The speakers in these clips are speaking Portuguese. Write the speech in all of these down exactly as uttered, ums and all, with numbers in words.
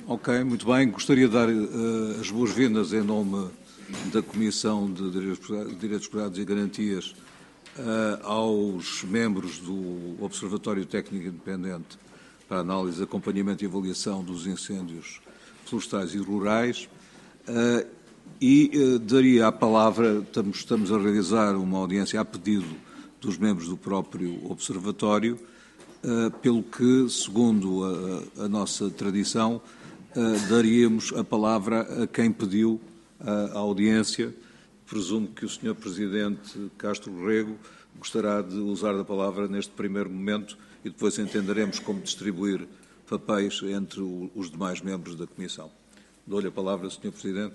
Ok, muito bem. Gostaria de dar uh, as boas-vindas em nome da Comissão de Direitos Privados e Garantias uh, aos membros do Observatório Técnico Independente para a Análise, Acompanhamento e Avaliação dos Incêndios Florestais e Rurais. Uh, e uh, daria a palavra, estamos, estamos a realizar uma audiência a pedido dos membros do próprio Observatório, uh, pelo que, segundo a, a nossa tradição, Uh, daríamos a palavra a quem pediu uh, a audiência. Presumo que o senhor Presidente Castro Rego gostará de usar a palavra neste primeiro momento e depois entenderemos como distribuir papéis entre o, os demais membros da Comissão. Dou-lhe a palavra, senhor Presidente.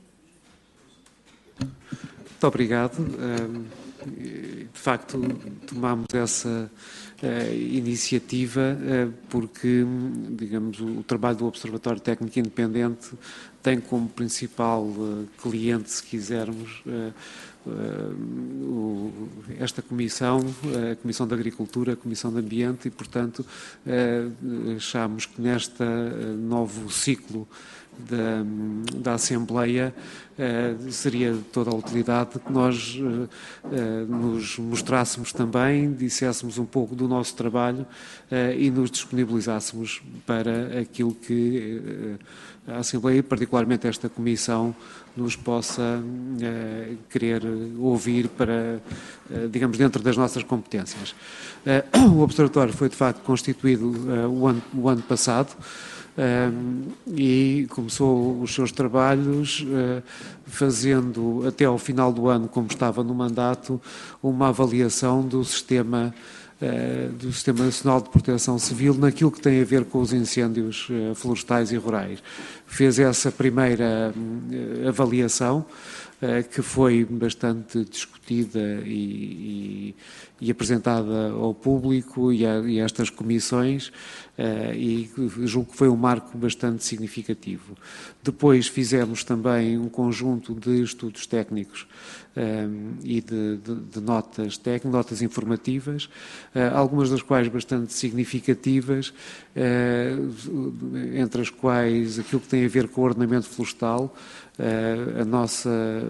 Muito obrigado. De facto, tomamos essa iniciativa porque, digamos, o trabalho do Observatório Técnico Independente tem como principal cliente, se quisermos, esta Comissão, a Comissão de Agricultura, a Comissão de Ambiente e, portanto, achamos que neste novo ciclo Da, da Assembleia eh, seria de toda a utilidade que nós eh, eh, nos mostrássemos também, disséssemos um pouco do nosso trabalho eh, e nos disponibilizássemos para aquilo que eh, a Assembleia, particularmente esta Comissão, nos possa eh, querer ouvir para, eh, digamos, dentro das nossas competências. Eh, o Observatório foi, de facto, constituído eh, o, ano, o ano passado, Um, e começou os seus trabalhos uh, fazendo até ao final do ano, como estava no mandato, uma avaliação do sistema, uh, do Sistema Nacional de Proteção Civil naquilo que tem a ver com os incêndios uh, florestais e rurais. Fez essa primeira uh, avaliação, uh, que foi bastante discutida e, e, e apresentada ao público e a, e a estas comissões, Uh, e julgo que foi um marco bastante significativo. Depois fizemos também um conjunto de estudos técnicos um, e de, de, de notas técnicas, notas informativas, uh, algumas das quais bastante significativas, uh, entre as quais aquilo que tem a ver com o ordenamento florestal, uh, a nossa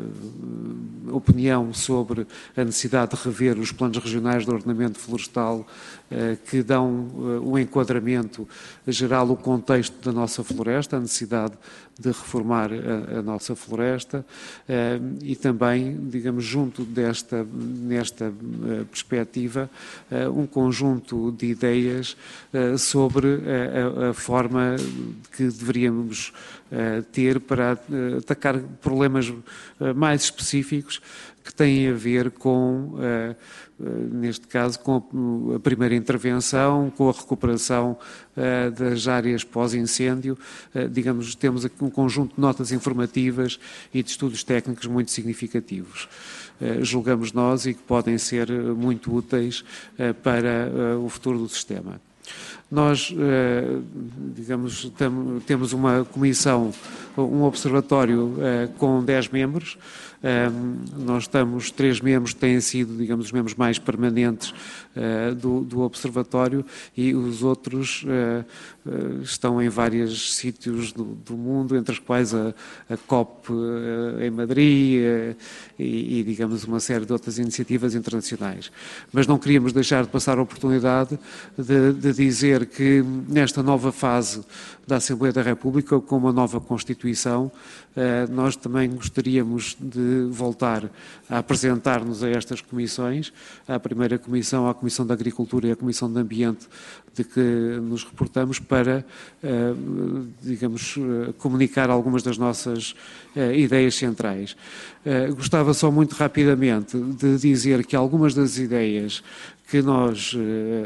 opinião sobre a necessidade de rever os planos regionais de ordenamento florestal, uh, que dão uh, um enquadramento geral, o contexto da nossa floresta, a necessidade de reformar a, a nossa floresta eh, e também, digamos, junto desta, nesta uh, perspectiva, uh, um conjunto de ideias uh, sobre a, a forma que deveríamos uh, ter para uh, atacar problemas uh, mais específicos que têm a ver com, uh, uh, neste caso, com a primeira intervenção, com a recuperação uh, das áreas pós-incêndio. Uh, digamos, temos aqui um conjunto de notas informativas e de estudos técnicos muito significativos. Uh, julgamos nós e que podem ser muito úteis uh, para uh, o futuro do sistema. Nós, digamos, temos uma comissão, um observatório com dez membros. Nós estamos, três membros têm sido, digamos, os membros mais permanentes do, do observatório e os outros estão em vários sítios do, do mundo, entre os quais a, a COP em Madrid e, e, digamos, uma série de outras iniciativas internacionais. Mas não queríamos deixar de passar a oportunidade de, de dizer que nesta nova fase da Assembleia da República, com uma nova Constituição, nós também gostaríamos de voltar a apresentar-nos a estas comissões, à primeira comissão, à Comissão da Agricultura e à Comissão de Ambiente, de que nos reportamos, para, digamos, comunicar algumas das nossas ideias centrais. Gostava só muito rapidamente de dizer que algumas das ideias que nós,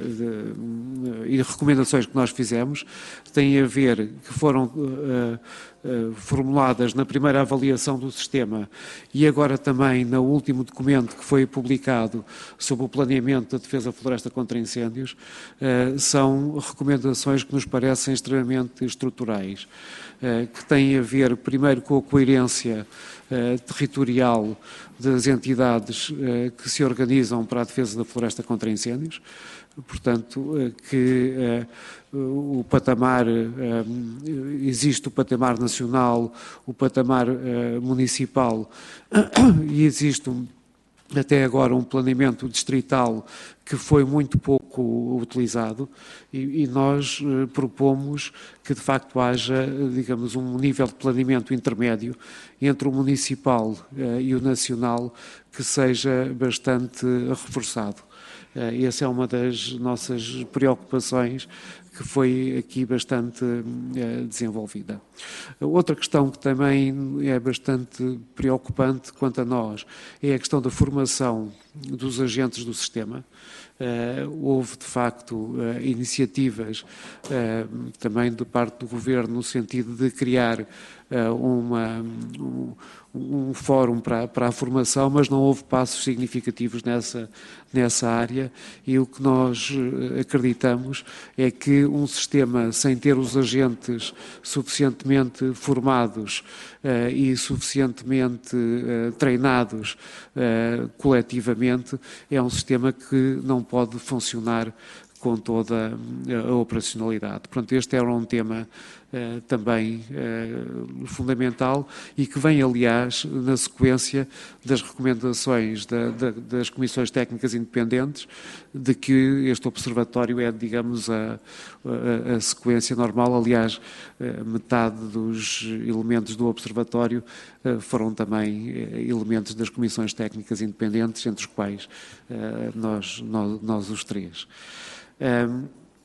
e recomendações que nós fizemos, têm a ver, que foram uh, uh, formuladas na primeira avaliação do sistema e agora também no último documento que foi publicado sobre o planeamento da defesa floresta contra incêndios, uh, são recomendações que nos parecem extremamente estruturais, uh, que têm a ver primeiro com a coerência uh, territorial das entidades que se organizam para a defesa da floresta contra incêndios, portanto, que o patamar, existe o patamar nacional, o patamar municipal e existe um, até agora um planeamento distrital que foi muito pouco utilizado e, e nós eh, propomos que de facto haja, digamos, um nível de planeamento intermédio entre o municipal eh, e o nacional que seja bastante reforçado. Eh, essa é uma das nossas preocupações que foi aqui bastante eh, desenvolvida. Outra questão que também é bastante preocupante quanto a nós é a questão da formação dos agentes do sistema. Uh, houve, de facto, uh, iniciativas uh, também de parte do Governo no sentido de criar uh, uma, um, um fórum para, para a formação, mas não houve passos significativos nessa, nessa área e o que nós acreditamos é que um sistema sem ter os agentes suficientemente formados uh, e suficientemente uh, treinados uh, coletivamente é um sistema que não pode funcionar com toda a operacionalidade. Portanto, este era um tema uh, também uh, fundamental e que vem, aliás, na sequência das recomendações da, da, das comissões técnicas independentes de que este observatório é, digamos, a, a, a sequência normal. Aliás, uh, metade dos elementos do observatório uh, foram também uh, elementos das comissões técnicas independentes, entre os quais uh, nós, nós, nós os três. Um,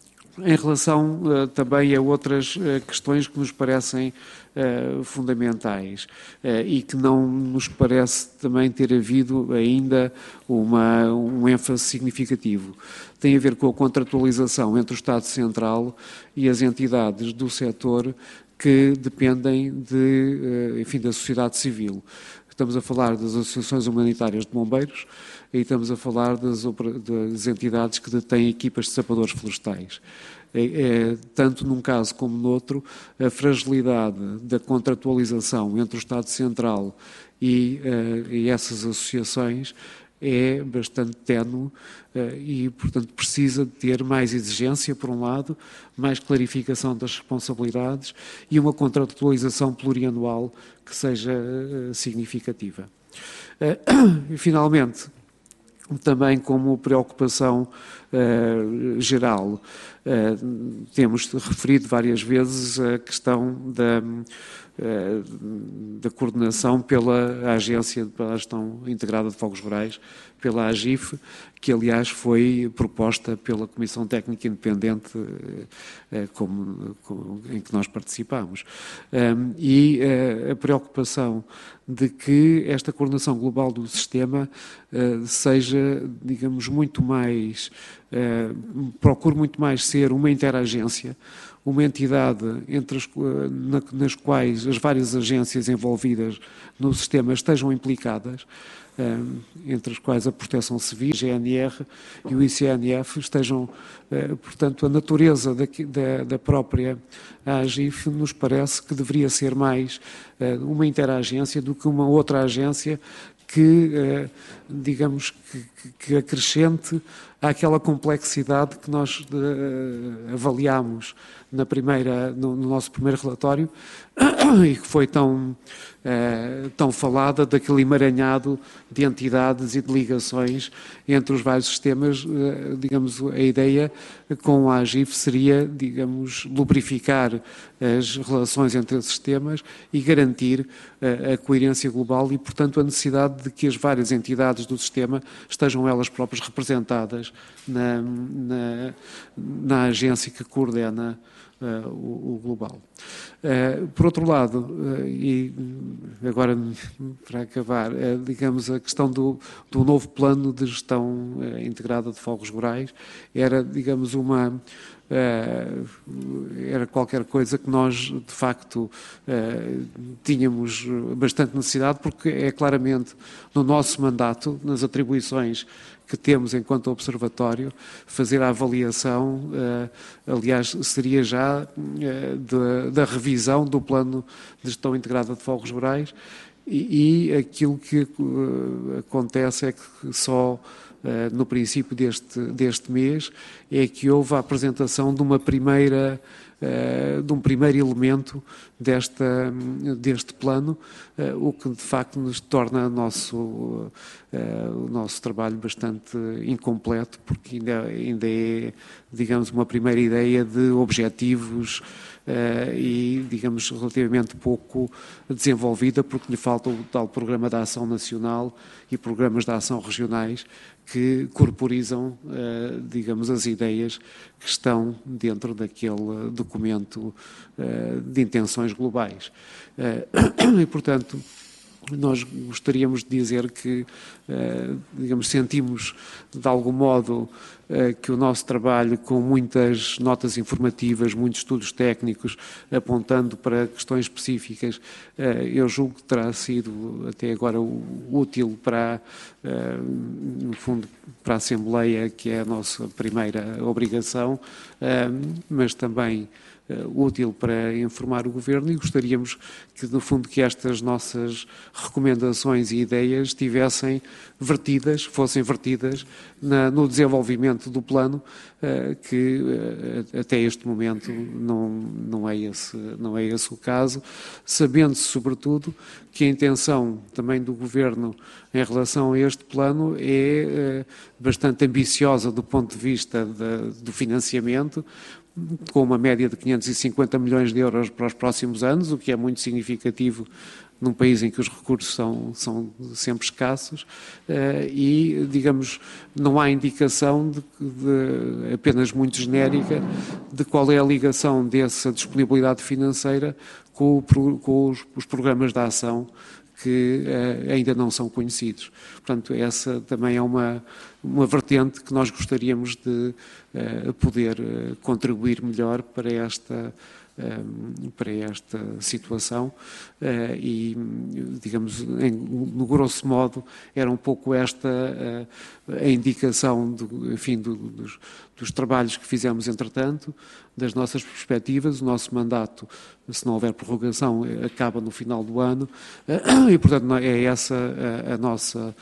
em relação uh, também a outras uh, questões que nos parecem uh, fundamentais uh, e que não nos parece também ter havido ainda uma, um ênfase significativo. Tem a ver com a contratualização entre o Estado Central e as entidades do setor que dependem de, uh, enfim, da sociedade civil. Estamos a falar das associações humanitárias de bombeiros e estamos a falar das, das entidades que detêm equipas de sapadores florestais. É, é, tanto num caso como no outro, a fragilidade da contratualização entre o Estado Central e, uh, e essas associações é bastante ténue uh, e, portanto, precisa de ter mais exigência, por um lado, mais clarificação das responsabilidades e uma contratualização plurianual que seja uh, significativa. Uh, e, finalmente, também como preocupação uh, geral, uh, temos referido várias vezes a questão da, uh, da coordenação pela Agência para a Gestão Integrada de Fogos Rurais, pela AGIF, que aliás foi proposta pela Comissão Técnica Independente uh, como, como, em que nós participamos. Um, e uh, a preocupação de que esta coordenação global do sistema uh, seja, digamos, muito mais, uh, procure muito mais ser uma interagência, uma entidade entre as, na, nas quais as várias agências envolvidas no sistema estejam implicadas, uh, entre as quais a Proteção Civil, a G N R e o I C N F estejam, uh, portanto, a natureza da, da, da própria AGIF nos parece que deveria ser mais uh, uma interagência do que uma outra agência que, uh, digamos, que, que acrescente àquela complexidade que nós uh, avaliámos na primeira, no, no nosso primeiro relatório e que foi tão, uh, tão falada daquele emaranhado de entidades e de ligações entre os vários sistemas. Uh, digamos, a ideia com a AGIF seria, digamos, lubrificar as relações entre os sistemas e garantir uh, a coerência global e, portanto, a necessidade de que as várias entidades do sistema estejam elas próprias representadas na, na, na agência que coordena uh, o, o global. Uh, por outro lado, uh, e agora para acabar, uh, digamos, a questão do, do novo plano de gestão uh, integrada de fogos rurais era, digamos, uma... Uh, era qualquer coisa que nós, de facto, uh, tínhamos bastante necessidade, porque é claramente no nosso mandato, nas atribuições que temos enquanto observatório, fazer a avaliação, uh, aliás, seria já uh, de, da revisão do plano de gestão integrada de fogos rurais, e, e aquilo que uh, acontece é que só uh, no princípio deste, deste mês é que houve a apresentação de uma primeira de um primeiro elemento desta, deste plano, o que de facto nos torna nosso, o nosso trabalho bastante incompleto, porque ainda, ainda é, digamos, uma primeira ideia de objetivos e, digamos, relativamente pouco desenvolvida, porque lhe falta o tal Programa de Ação Nacional e programas de ação regionais que corporizam, digamos, as ideias que estão dentro daquele documento de intenções globais. E, portanto, nós gostaríamos de dizer que, digamos, sentimos de algum modo que o nosso trabalho, com muitas notas informativas, muitos estudos técnicos, apontando para questões específicas, eu julgo que terá sido até agora útil para, no fundo, para a Assembleia, que é a nossa primeira obrigação, mas também útil para informar o Governo, e gostaríamos que, no fundo, que estas nossas recomendações e ideias estivessem vertidas, fossem vertidas na, no desenvolvimento do plano, uh, que uh, até este momento não, não, é esse, não é esse o caso, sabendo-se, sobretudo, que a intenção também do Governo em relação a este plano é uh, bastante ambiciosa do ponto de vista de, do financiamento, com uma média de quinhentos e cinquenta milhões de euros para os próximos anos, o que é muito significativo num país em que os recursos são, são sempre escassos, e, digamos, não há indicação de, de, apenas muito genérica, de qual é a ligação dessa disponibilidade financeira com, o, com os, os programas de ação que uh, ainda não são conhecidos. Portanto, essa também é uma, uma vertente que nós gostaríamos de uh, poder uh, contribuir melhor para esta, uh, para esta situação uh, e, digamos, em, no grosso modo, era um pouco esta uh, a indicação do, enfim, do, dos, dos trabalhos que fizemos, entretanto, das nossas perspectivas. O nosso mandato, se não houver prorrogação, acaba no final do ano e, portanto, é essa a, a nossa,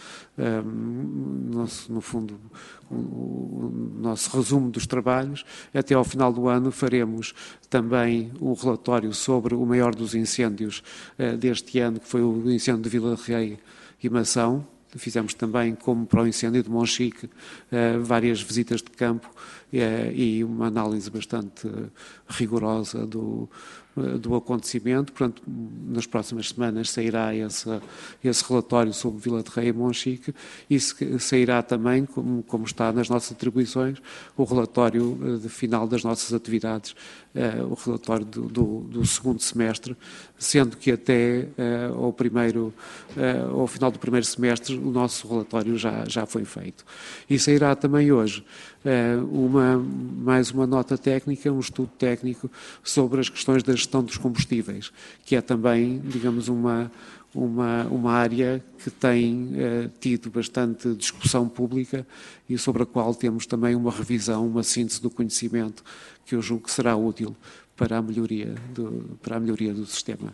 um, nosso, no fundo, o, o nosso resumo dos trabalhos. Até ao final do ano faremos também um relatório sobre o maior dos incêndios uh, deste ano, que foi o incêndio de Vila de Rei e Mação. Fizemos também, como para o incêndio de Monchique, uh, várias visitas de campo uh, e uma análise bastante uh, rigorosa do, uh, do acontecimento. Portanto, nas próximas semanas sairá esse, esse relatório sobre Vila de Rei e Monchique e sairá também, como, como está nas nossas atribuições, o relatório uh, de final das nossas atividades, uh, o relatório do, do, do segundo semestre, sendo que até uh, ao, primeiro, uh, ao final do primeiro semestre o nosso relatório já, já foi feito. E sairá também hoje uh, uma, mais uma nota técnica, um estudo técnico sobre as questões da gestão dos combustíveis, que é também, digamos, uma, uma, uma área que tem uh, tido bastante discussão pública e sobre a qual temos também uma revisão, uma síntese do conhecimento que eu julgo que será útil para a melhoria do, para a melhoria do sistema.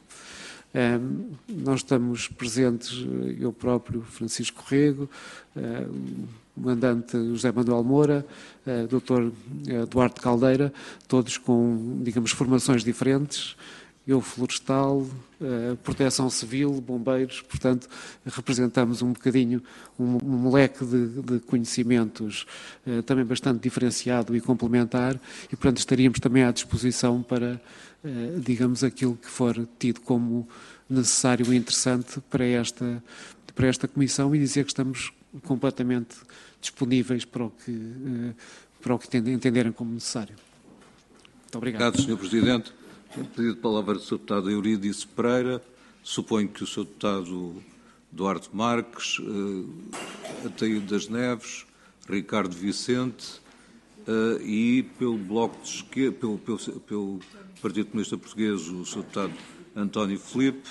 Um, nós estamos presentes, eu próprio, Francisco Rego, uh, o mandante José Manuel Moura, uh, doutor Duarte Caldeira, todos com, digamos, formações diferentes. Eu, florestal, uh, proteção civil, bombeiros, portanto, representamos um bocadinho um, um leque de, de conhecimentos uh, também bastante diferenciado e complementar e, portanto, estaríamos também à disposição para, uh, digamos, aquilo que for tido como necessário e interessante para esta, para esta comissão e dizer que estamos completamente disponíveis para o que, uh, para o que entenderem como necessário. Muito obrigado. Obrigado, senhor Presidente. Pedido de palavra do senhor Deputado Eurídice Pereira. Suponho que o senhor Deputado Duarte Marques, uh, Ataíde das Neves, Ricardo Vicente uh, e pelo Bloco de Esquerda, pelo, pelo, pelo Partido Comunista Português, o senhor Deputado António Filipe.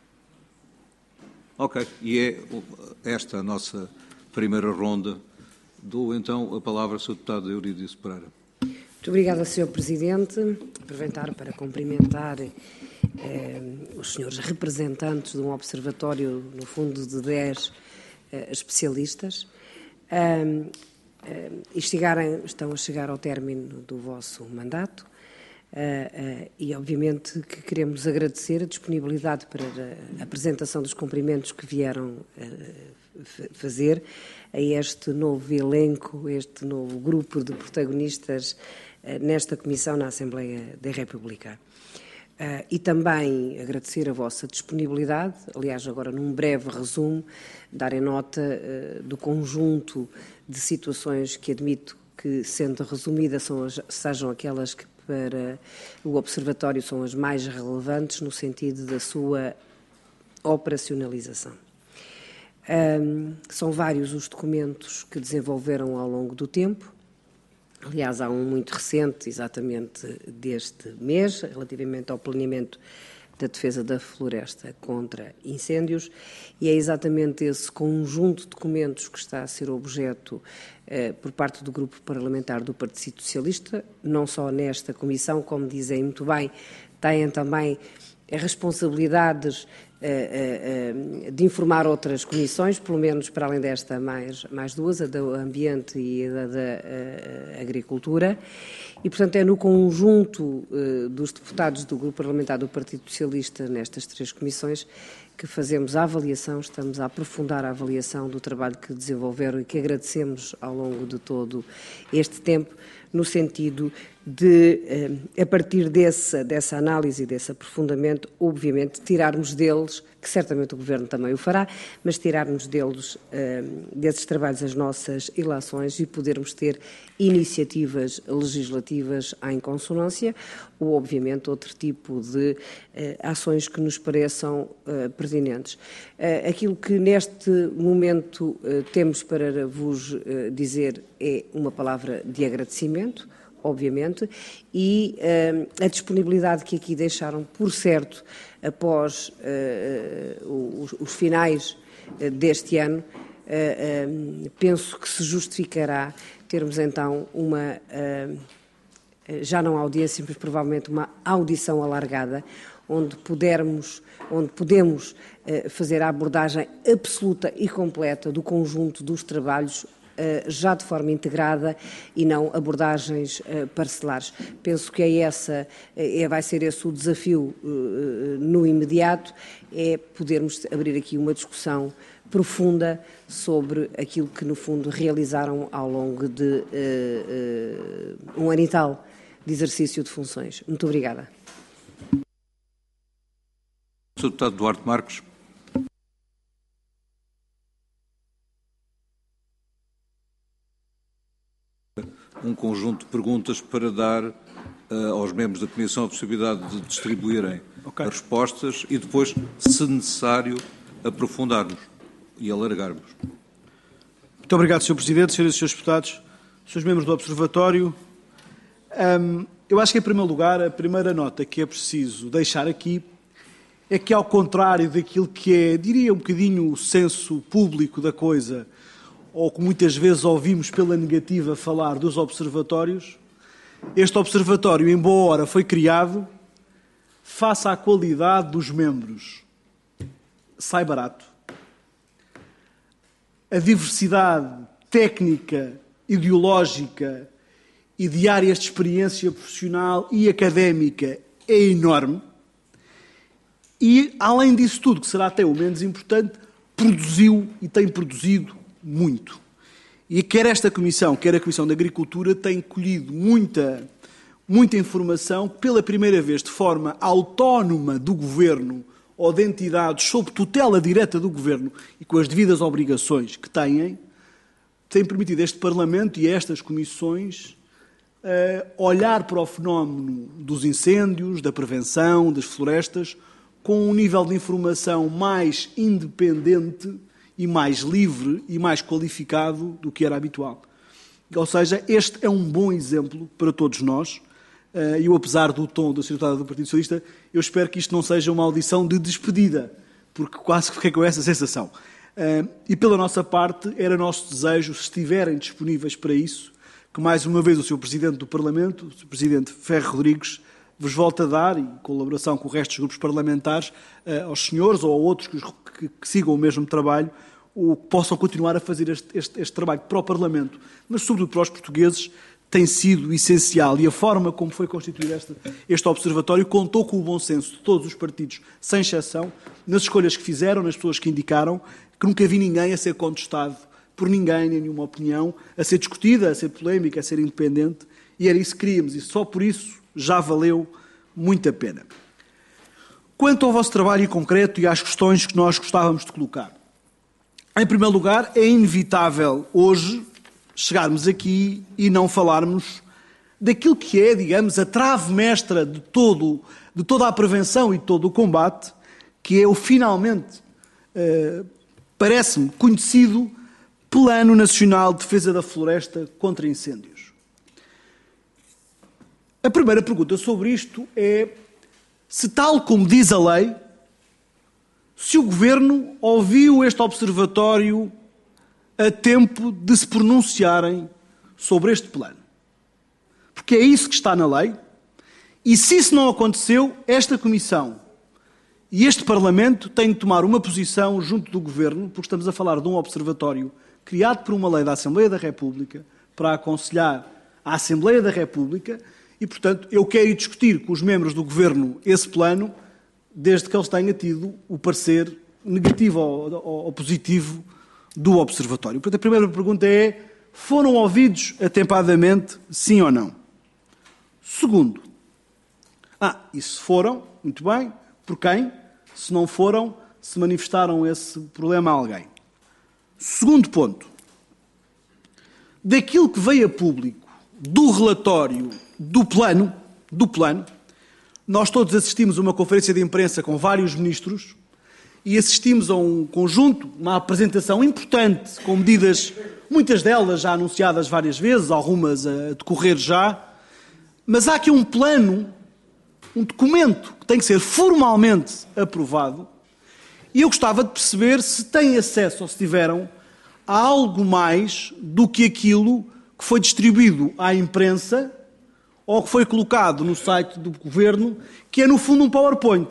Ok, e é esta a nossa primeira ronda. Dou então a palavra ao senhor Deputado Eurídice Pereira. Muito obrigada, senhor Presidente. Aproveitar para cumprimentar os senhores representantes de um observatório, no fundo, de dez especialistas, e chegarem, estão a chegar ao término do vosso mandato. Uh, uh, e, obviamente, que queremos agradecer a disponibilidade para a apresentação dos cumprimentos que vieram uh, fazer a este novo elenco, este novo grupo de protagonistas uh, nesta Comissão na Assembleia da República. Uh, e também agradecer a vossa disponibilidade, aliás, agora num breve resumo, darem nota uh, do conjunto de situações que admito que, sendo resumidas, são as, sejam aquelas que para o Observatório são as mais relevantes no sentido da sua operacionalização. Um, são vários os documentos que desenvolveram ao longo do tempo. Aliás, há um muito recente, exatamente deste mês, relativamente ao planeamento da defesa da floresta contra incêndios, e é exatamente esse conjunto de documentos que está a ser objeto eh, por parte do Grupo Parlamentar do Partido Socialista, não só nesta comissão, como dizem muito bem, têm também responsabilidades eh, eh, de informar outras comissões, pelo menos para além desta mais, mais duas, a do Ambiente e a da eh, Agricultura. E, portanto, é no conjunto eh, dos deputados do Grupo Parlamentar do Partido Socialista nestas três comissões que fazemos a avaliação, estamos a aprofundar a avaliação do trabalho que desenvolveram e que agradecemos ao longo de todo este tempo, no sentido de, a partir dessa, dessa análise e desse aprofundamento, obviamente, tirarmos deles, que certamente o Governo também o fará, mas tirarmos deles, desses trabalhos, as nossas ilações e podermos ter iniciativas legislativas em consonância ou, obviamente, outro tipo de ações que nos pareçam pertinentes. Aquilo que neste momento temos para vos dizer é uma palavra de agradecimento, obviamente, e uh, a disponibilidade que aqui deixaram, por certo, após uh, os, os finais uh, deste ano, uh, uh, penso que se justificará termos então uma, uh, já não audiência, mas provavelmente uma audição alargada, onde pudermos, onde podemos uh, fazer a abordagem absoluta e completa do conjunto dos trabalhos já de forma integrada e não abordagens parcelares. Penso que é essa, é, vai ser esse o desafio no imediato, é podermos abrir aqui uma discussão profunda sobre aquilo que, no fundo, realizaram ao longo de uh, uh, um ano e tal de exercício de funções. Muito obrigada. senhor Deputado Duarte Marques. Um conjunto de perguntas para dar uh, aos membros da Comissão a possibilidade de distribuírem okay. as respostas e depois, se necessário, aprofundarmos e alargarmos. Muito obrigado, senhor Presidente, senhoras e senhores deputados, senhores membros do Observatório. Um, eu acho que, em primeiro lugar, a primeira nota que é preciso deixar aqui é que, ao contrário daquilo que é, diria, um bocadinho o senso público da coisa, ou que muitas vezes ouvimos pela negativa falar dos observatórios, este observatório, embora foi criado, face à qualidade dos membros, sai barato. A diversidade técnica, ideológica e de áreas de experiência profissional e académica é enorme. E, além disso tudo, que será até o menos importante, produziu e tem produzido muito. E quer esta Comissão, quer a Comissão de Agricultura, têm colhido muita, muita informação, pela primeira vez de forma autónoma do Governo ou de entidades sob tutela direta do Governo e com as devidas obrigações que têm, tem permitido a este Parlamento e a estas comissões uh, olhar para o fenómeno dos incêndios, da prevenção, das florestas, com um nível de informação mais independente e mais livre e mais qualificado do que era habitual. Ou seja, este é um bom exemplo para todos nós. E eu, apesar do tom da senhora deputada do Partido Socialista, eu espero que isto não seja uma audição de despedida, porque quase que fiquei com essa sensação. E pela nossa parte, era nosso desejo, se estiverem disponíveis para isso, que mais uma vez o senhor Presidente do Parlamento, o senhor Presidente Ferro Rodrigues, vos volto a dar, em colaboração com o resto dos grupos parlamentares, aos senhores ou a outros que, que, que sigam o mesmo trabalho, o que possam continuar a fazer este, este, este trabalho para o Parlamento, mas sobretudo para os portugueses, tem sido essencial. E a forma como foi constituído este, este observatório contou com o bom senso de todos os partidos, sem exceção, nas escolhas que fizeram, nas pessoas que indicaram, que nunca vi ninguém a ser contestado por ninguém, nem nenhuma opinião, a ser discutida, a ser polémica, a ser independente, e era isso que queríamos, e só por isso já valeu muito a pena. Quanto ao vosso trabalho em concreto e às questões que nós gostávamos de colocar, em primeiro lugar, é inevitável hoje chegarmos aqui e não falarmos daquilo que é, digamos, a trave mestra de, todo, de toda a prevenção e de todo o combate, que é o finalmente, eh, parece-me, conhecido Plano Nacional de Defesa da Floresta contra Incêndios. A primeira pergunta sobre isto é se, tal como diz a lei, se o Governo ouviu este observatório a tempo de se pronunciarem sobre este plano. Porque é isso que está na lei, e se isso não aconteceu, esta Comissão e este Parlamento têm de tomar uma posição junto do Governo, porque estamos a falar de um observatório criado por uma lei da Assembleia da República para aconselhar a Assembleia da República e, portanto, eu quero ir discutir com os membros do Governo esse plano, desde que eles tenham tido o parecer negativo ou, ou, ou positivo do Observatório. Portanto, a primeira pergunta é, foram ouvidos atempadamente, sim ou não? Segundo, ah, e se foram, muito bem, por quem? Se não foram, se manifestaram esse problema a alguém. Segundo ponto, daquilo que veio a público do relatório do plano, do plano, nós todos assistimos a uma conferência de imprensa com vários ministros e assistimos a um conjunto, uma apresentação importante, com medidas, muitas delas já anunciadas várias vezes, algumas a decorrer já, mas há aqui um plano, um documento que tem que ser formalmente aprovado e eu gostava de perceber se têm acesso ou se tiveram a algo mais do que aquilo que foi distribuído à imprensa ou que foi colocado no site do Governo, que é no fundo um PowerPoint.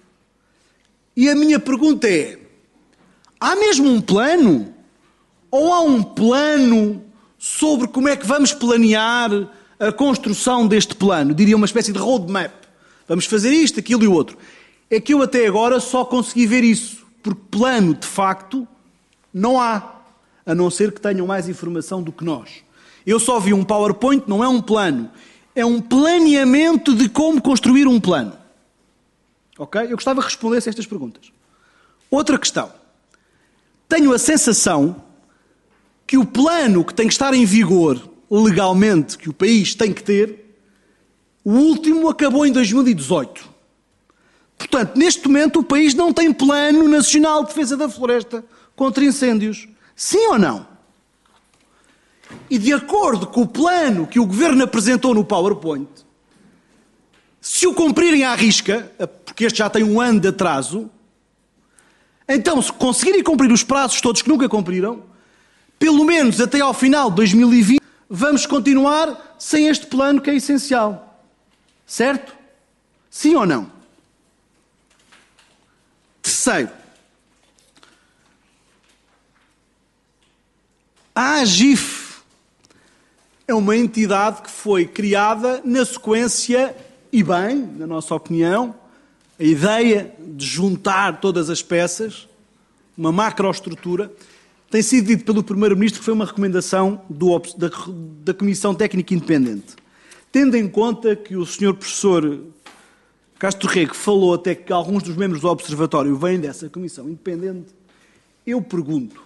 E a minha pergunta é, há mesmo um plano? Ou há um plano sobre como é que vamos planear a construção deste plano? Diria uma espécie de roadmap. Vamos fazer isto, aquilo e o outro. É que eu até agora só consegui ver isso, porque plano, de facto, não há, a não ser que tenham mais informação do que nós. Eu só vi um PowerPoint, não é um plano. É um planeamento de como construir um plano. Ok? Eu gostava que respondesse a estas perguntas. Outra questão. Tenho a sensação que o plano que tem que estar em vigor legalmente, que o país tem que ter, o último acabou em dois mil e dezoito. Portanto, neste momento o país não tem Plano Nacional de Defesa da Floresta contra Incêndios. Sim ou não? E de acordo com o plano que o Governo apresentou no PowerPoint, se o cumprirem à risca, porque este já tem um ano de atraso, então se conseguirem cumprir os prazos todos que nunca cumpriram, pelo menos até ao final de dois mil e vinte, vamos continuar sem este plano que é essencial. Certo? Sim ou não? Terceiro, a AGIF é uma entidade que foi criada na sequência, e bem, na nossa opinião, a ideia de juntar todas as peças, uma macroestrutura, tem sido dito pelo Primeiro-Ministro que foi uma recomendação do, da, da Comissão Técnica Independente. Tendo em conta que o senhor professor Castro Rego falou até que alguns dos membros do Observatório vêm dessa Comissão Independente, eu pergunto,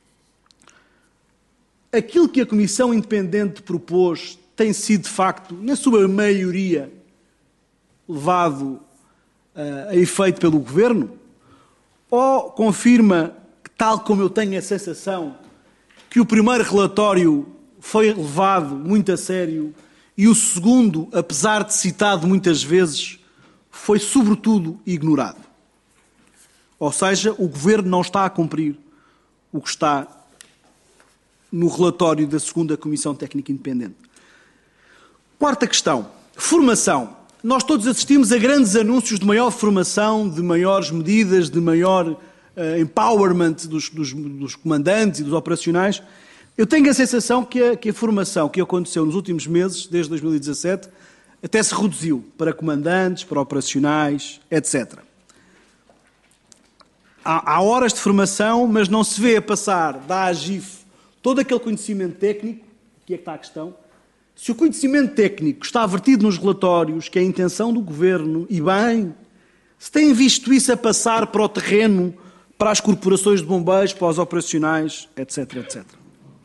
aquilo que a Comissão Independente propôs tem sido, de facto, na sua maioria, levado uh, a efeito pelo Governo? Ou confirma, tal como eu tenho a sensação, que o primeiro relatório foi levado muito a sério e o segundo, apesar de citado muitas vezes, foi sobretudo ignorado? Ou seja, o Governo não está a cumprir o que está no relatório da segunda Comissão Técnica Independente. Quarta questão, formação. nós todos assistimos a grandes anúncios de maior formação, de maiores medidas, de maior uh, empowerment dos, dos, dos comandantes e dos operacionais. Eu tenho a sensação que a, que a formação que aconteceu nos últimos meses, desde dois mil e dezassete, até se reduziu para comandantes, para operacionais, etcétera. Há, há horas de formação, mas não se vê a passar da AGIF todo aquele conhecimento técnico, que é que está a questão. Se o conhecimento técnico está vertido nos relatórios, que é a intenção do Governo, e bem, se têm visto isso a passar para o terreno, para as corporações de bombeiros, para os operacionais, etc, etcétera.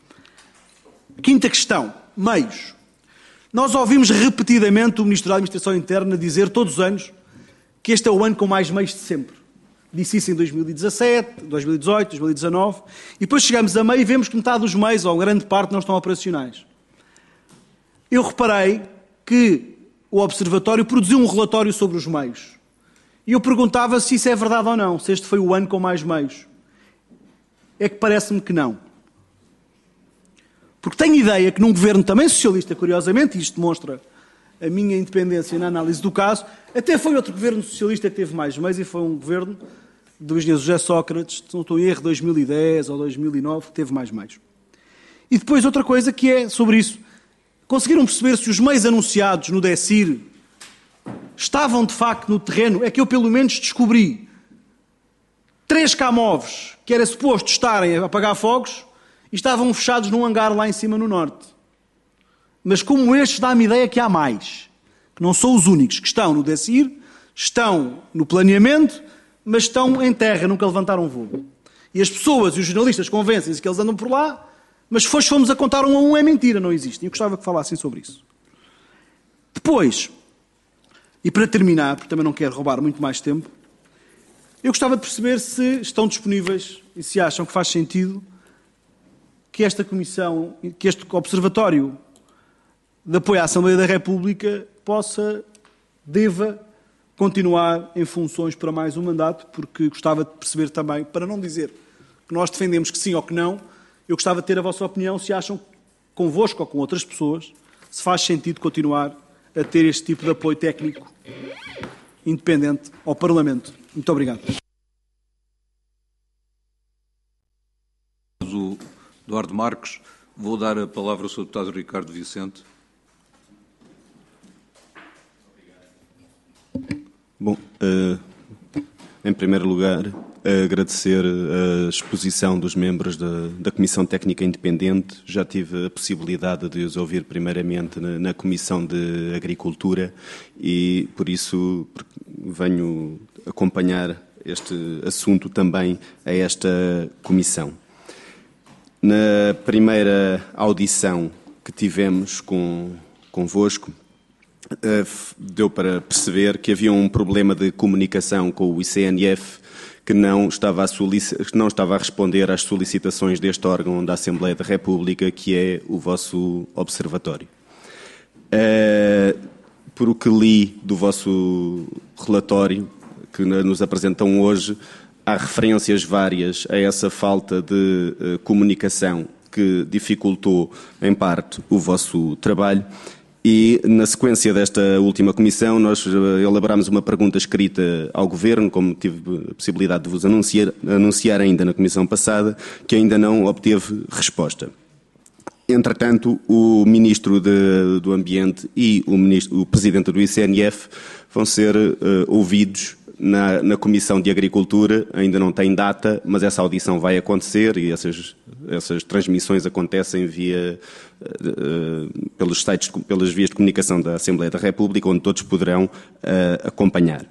Quinta questão, meios. Nós ouvimos repetidamente o Ministro da Administração Interna dizer todos os anos que este é o ano com mais meios de sempre. Disse isso em dois mil e dezassete, dois mil e dezoito, dois mil e dezanove, e depois chegamos a meio e vemos que metade dos meios, ou grande parte, não estão operacionais. Eu reparei que o Observatório produziu um relatório sobre os meios. E eu perguntava se isso é verdade ou não, se este foi o ano com mais meios. É que parece-me que não. Porque tenho ideia que num governo também socialista, curiosamente, e isto demonstra a minha independência na análise do caso, até foi outro governo socialista que teve mais meios, e foi um governo do engenheiro José Sócrates, se não estou em erro, dois mil e dez ou dois mil e nove, que teve mais meios. E depois outra coisa que é sobre isso. Conseguiram perceber se os meios anunciados no DECIR estavam de facto no terreno? É que eu pelo menos descobri três Camovs que era suposto estarem a apagar fogos e estavam fechados num hangar lá em cima no norte. Mas como estes dá-me ideia que há mais, que não são os únicos que estão no DECIR, estão no planeamento, mas estão em terra, nunca levantaram voo. E as pessoas e os jornalistas convencem-se que eles andam por lá, mas se fomos a contar um a um é mentira, não existe. Eu gostava que falassem sobre isso. Depois, e para terminar, porque também não quero roubar muito mais tempo, eu gostava de perceber se estão disponíveis e se acham que faz sentido que esta comissão, que este observatório de apoio à Assembleia da República possa, deva continuar em funções para mais um mandato, porque gostava de perceber também, para não dizer que nós defendemos que sim ou que não, eu gostava de ter a vossa opinião, se acham, convosco ou com outras pessoas, se faz sentido continuar a ter este tipo de apoio técnico independente ao Parlamento. Muito obrigado. O Eduardo Marques, vou dar a palavra ao senhor Deputado Ricardo Vicente. Bom, uh, em primeiro lugar, uh, agradecer a exposição dos membros da, da Comissão Técnica Independente. Já tive a possibilidade de os ouvir primeiramente na, na Comissão de Agricultura e, por isso, venho acompanhar este assunto também a esta comissão. Na primeira audição que tivemos com, convosco, deu para perceber que havia um problema de comunicação com o I C N F que não estava a, que não estava a responder às solicitações deste órgão da Assembleia da República, que é o vosso observatório. Por o que li do vosso relatório, que nos apresentam hoje, há referências várias a essa falta de comunicação que dificultou, em parte, o vosso trabalho. E, na sequência desta última comissão, nós elaborámos uma pergunta escrita ao Governo, como tive a possibilidade de vos anunciar, anunciar ainda na comissão passada, que ainda não obteve resposta. Entretanto, o Ministro de, do Ambiente e o, ministro, o Presidente do I C N F vão ser uh, ouvidos na, na Comissão de Agricultura. Ainda não tem data, mas essa audição vai acontecer e essas, essas transmissões acontecem via, uh, pelos sites, pelas vias de comunicação da Assembleia da República, onde todos poderão uh, acompanhar.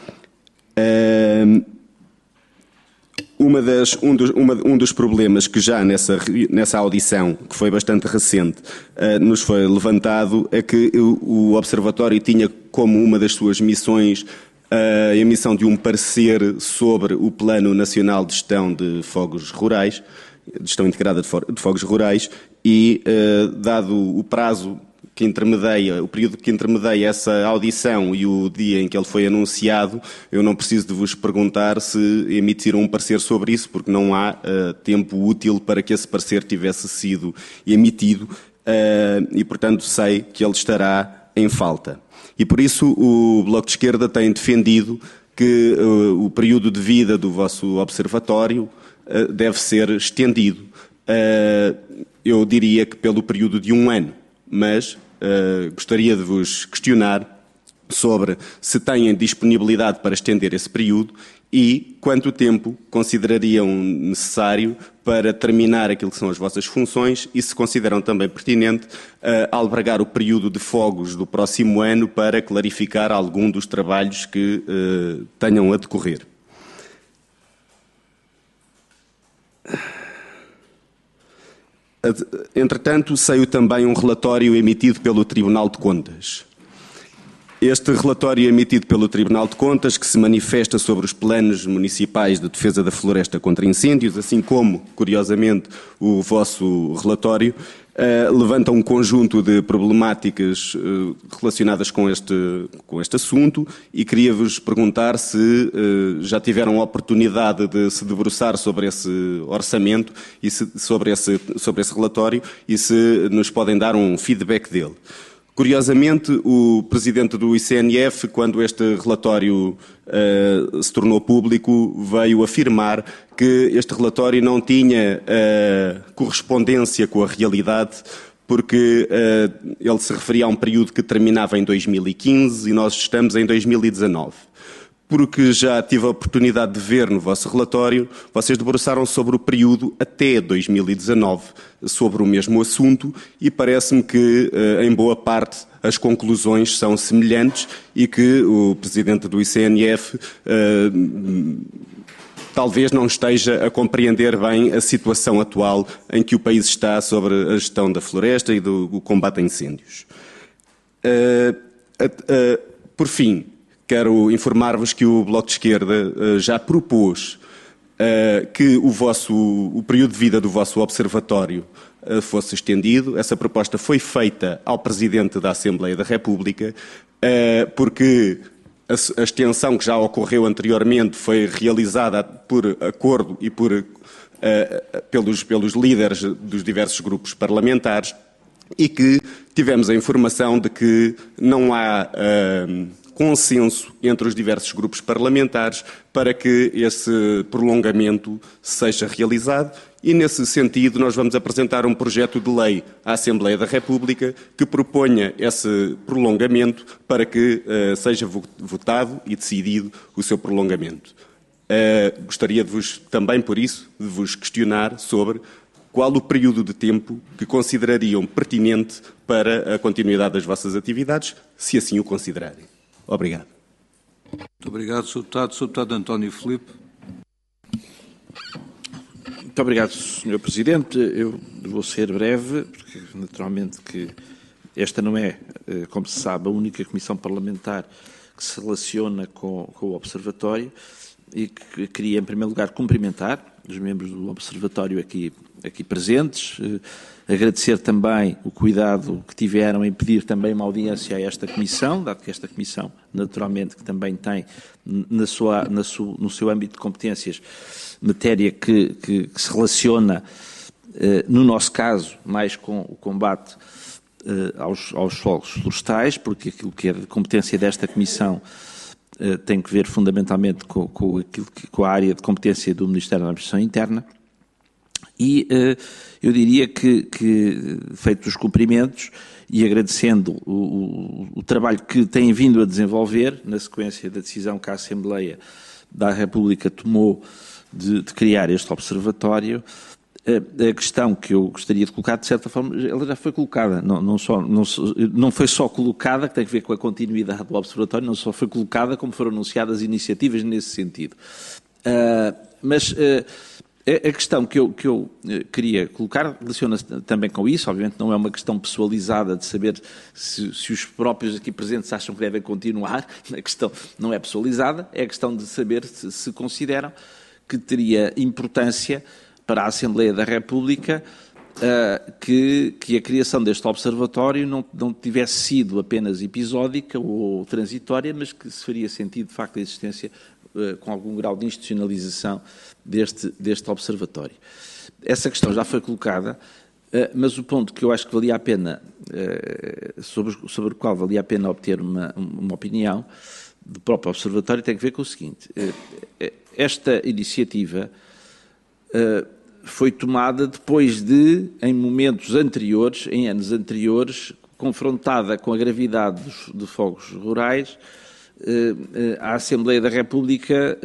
Uh, Uma das, um, dos, uma, um dos problemas que já nessa, nessa audição, que foi bastante recente, uh, nos foi levantado é que o, o Observatório tinha como uma das suas missões a emissão de um parecer sobre o Plano Nacional de Gestão de Fogos Rurais, de Gestão Integrada de, de Fogos Rurais, e uh, dado o prazo que intermedia, o período que intermedia essa audição e o dia em que ele foi anunciado, eu não preciso de vos perguntar se emitiram um parecer sobre isso, porque não há uh, tempo útil para que esse parecer tivesse sido emitido uh, e, portanto, sei que ele estará em falta. E por isso o Bloco de Esquerda tem defendido que uh, o período de vida do vosso observatório uh, deve ser estendido. Uh, eu diria que pelo período de um ano, mas uh, gostaria de vos questionar sobre se têm disponibilidade para estender esse período e quanto tempo considerariam necessário para terminar aquilo que são as vossas funções e se consideram também pertinente uh, albergar o período de fogos do próximo ano para clarificar algum dos trabalhos que uh, tenham a decorrer. Entretanto, saiu também um relatório emitido pelo Tribunal de Contas. Este relatório emitido pelo Tribunal de Contas, que se manifesta sobre os planos municipais de defesa da floresta contra incêndios, assim como, curiosamente, o vosso relatório, eh, levanta um conjunto de problemáticas eh, relacionadas com este, com este assunto e queria-vos perguntar se eh, já tiveram a oportunidade de se debruçar sobre esse orçamento e se, sobre, esse, sobre esse relatório e se nos podem dar um feedback dele. Curiosamente, o presidente do I C N F, quando este relatório uh, se tornou público, veio afirmar que este relatório não tinha uh, correspondência com a realidade, porque uh, ele se referia a um período que terminava em dois mil e quinze e nós estamos em dois mil e dezanove. Porque já tive a oportunidade de ver no vosso relatório, vocês debruçaram sobre o período até dois mil e dezanove, sobre o mesmo assunto, e parece-me que, em boa parte, as conclusões são semelhantes e que o presidente do I C N F uh, talvez não esteja a compreender bem a situação atual em que o país está sobre a gestão da floresta e do, do combate a incêndios. Uh, uh, uh, por fim, quero informar-vos que o Bloco de Esquerda uh, já propôs uh, que o, vosso, o período de vida do vosso observatório uh, fosse estendido. Essa proposta foi feita ao Presidente da Assembleia da República, uh, porque a, a extensão que já ocorreu anteriormente foi realizada por acordo e por, uh, pelos, pelos líderes dos diversos grupos parlamentares e que tivemos a informação de que não há Uh, consenso entre os diversos grupos parlamentares para que esse prolongamento seja realizado e, nesse sentido, nós vamos apresentar um projeto de lei à Assembleia da República que proponha esse prolongamento para que uh, seja votado e decidido o seu prolongamento. Uh, gostaria de vos, também por isso, de vos questionar sobre qual o período de tempo que considerariam pertinente para a continuidade das vossas atividades, se assim o considerarem. Obrigado. Muito obrigado, senhor Deputado. senhor Deputado António Filipe. Muito obrigado, senhor Presidente. Eu vou ser breve, porque naturalmente que esta não é, como se sabe, a única comissão parlamentar que se relaciona com, com o Observatório e que queria, em primeiro lugar, cumprimentar os membros do Observatório aqui, aqui presentes, agradecer também o cuidado que tiveram em pedir também uma audiência a esta Comissão, dado que esta Comissão, naturalmente, que também tem na sua, na sua, no seu âmbito de competências matéria que, que, que se relaciona, eh, no nosso caso, mais com o combate eh, aos, aos fogos florestais, porque aquilo que é de competência desta Comissão eh, tem que ver fundamentalmente com, com, aquilo que, com a área de competência do Ministério da Administração Interna. E uh, eu diria que, que, feitos os cumprimentos e agradecendo o, o, o trabalho que têm vindo a desenvolver, na sequência da decisão que a Assembleia da República tomou de, de criar este observatório, uh, a questão que eu gostaria de colocar, de certa forma, ela já foi colocada, não, não, só, não, não foi só colocada, que tem a ver com a continuidade do observatório, não só foi colocada, como foram anunciadas iniciativas nesse sentido. Uh, mas... Uh, A questão que eu, que eu queria colocar relaciona-se também com isso, obviamente não é uma questão pessoalizada de saber se, se os próprios aqui presentes acham que devem continuar, a questão não é pessoalizada, é a questão de saber se, se consideram que teria importância para a Assembleia da República uh, que, que a criação deste observatório não, não tivesse sido apenas episódica ou transitória, mas que se faria sentido de facto a existência uh, com algum grau de institucionalização Deste, deste observatório. Essa questão já foi colocada Mas o ponto que eu acho que valia a pena, sobre, sobre o qual valia a pena obter uma, uma opinião do próprio Observatório, tem que ver com o seguinte. Esta iniciativa foi tomada depois de, em momentos anteriores, em anos anteriores, confrontada com a gravidade dos, de fogos rurais, a Assembleia da República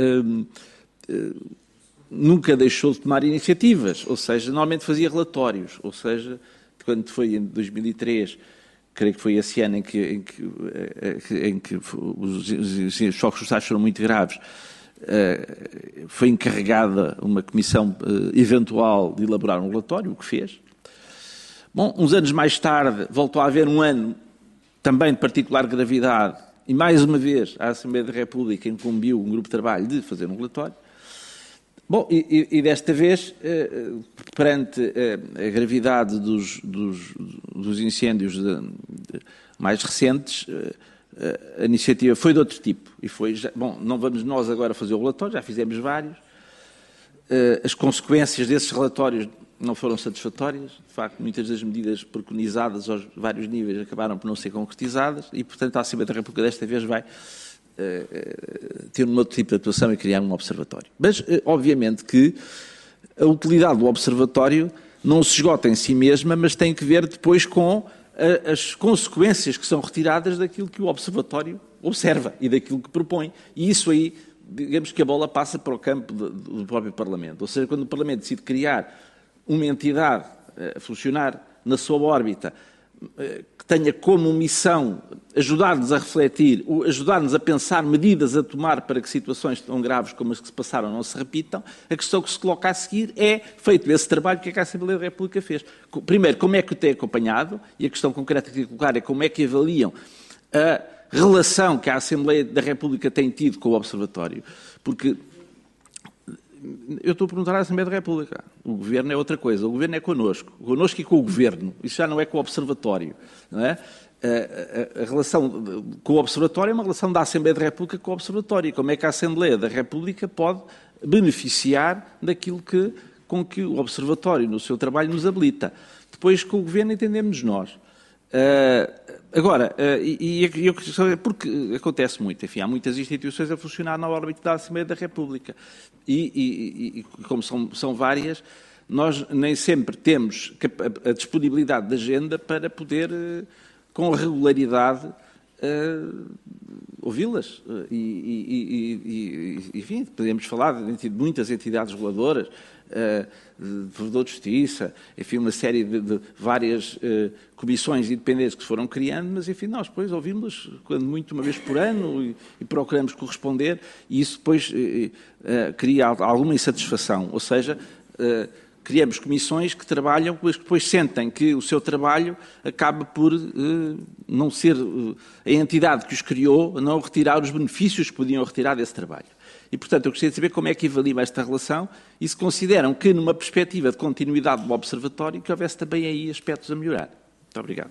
nunca deixou de tomar iniciativas, ou seja, normalmente fazia relatórios, ou seja, quando foi em dois mil e três, creio que foi esse ano em que, em que, em que os, os choques rurais foram muito graves, foi encarregada uma comissão eventual de elaborar um relatório, o que fez. Bom, uns anos mais tarde, voltou a haver um ano também de particular gravidade, e mais uma vez a Assembleia da República incumbiu um grupo de trabalho de fazer um relatório. Bom, e, e desta vez, eh, perante eh, a gravidade dos, dos, dos incêndios de, de, mais recentes, eh, a iniciativa foi de outro tipo. E foi, já, bom, não vamos nós agora fazer o relatório, já fizemos vários. Eh, as consequências desses relatórios não foram satisfatórias. De facto, muitas das medidas preconizadas aos vários níveis acabaram por não ser concretizadas e, portanto, a Assembleia da República desta vez vai ter um outro tipo de atuação e criar um observatório. Mas, obviamente, que a utilidade do observatório não se esgota em si mesma, mas tem que ver depois com a, as consequências que são retiradas daquilo que o observatório observa e daquilo que propõe. E isso aí, digamos que a bola passa para o campo de, do próprio Parlamento. Ou seja, quando o Parlamento decide criar uma entidade a funcionar na sua órbita, que tenha como missão ajudar-nos a refletir, ajudar-nos a pensar medidas a tomar para que situações tão graves como as que se passaram não se repitam, a questão que se coloca a seguir é, feito esse trabalho, o que é que a Assembleia da República fez? Primeiro, como é que o tem acompanhado? E a questão concreta que colocar é como é que avaliam a relação que a Assembleia da República tem tido com o Observatório? Porque eu estou a perguntar à Assembleia da República. O Governo é outra coisa. O Governo é connosco. Connosco e com o Governo. Isso já não é com o Observatório. Não é? A, a, a relação com o Observatório é uma relação da Assembleia da República com o Observatório. E como é que a Assembleia da República pode beneficiar daquilo que, com que o Observatório, no seu trabalho, nos habilita. Depois, com o Governo, entendemos nós. Uh, agora, uh, e, e eu, porque acontece muito, enfim, há muitas instituições a funcionar na órbita da Assembleia da República e, e, e como são, são várias, nós nem sempre temos a, a disponibilidade de agenda para poder, uh, com regularidade, uh, ouvi-las. Uh, e, e, e, enfim, podemos falar de muitas entidades reguladoras, de Provedor de Justiça, enfim, uma série de, de várias uh, comissões independentes que se foram criando, mas, enfim, nós depois ouvimos, quando muito, uma vez por ano, e, e procuramos corresponder, e isso depois uh, uh, cria alguma insatisfação, ou seja, uh, criamos comissões que trabalham, mas que depois sentem que o seu trabalho acaba por uh, não ser uh, a entidade que os criou, não retirar os benefícios que podiam retirar desse trabalho. E, portanto, eu gostaria de saber como é que avaliam esta relação e se consideram que, numa perspectiva de continuidade do Observatório, que houvesse também aí aspectos a melhorar. Muito obrigado.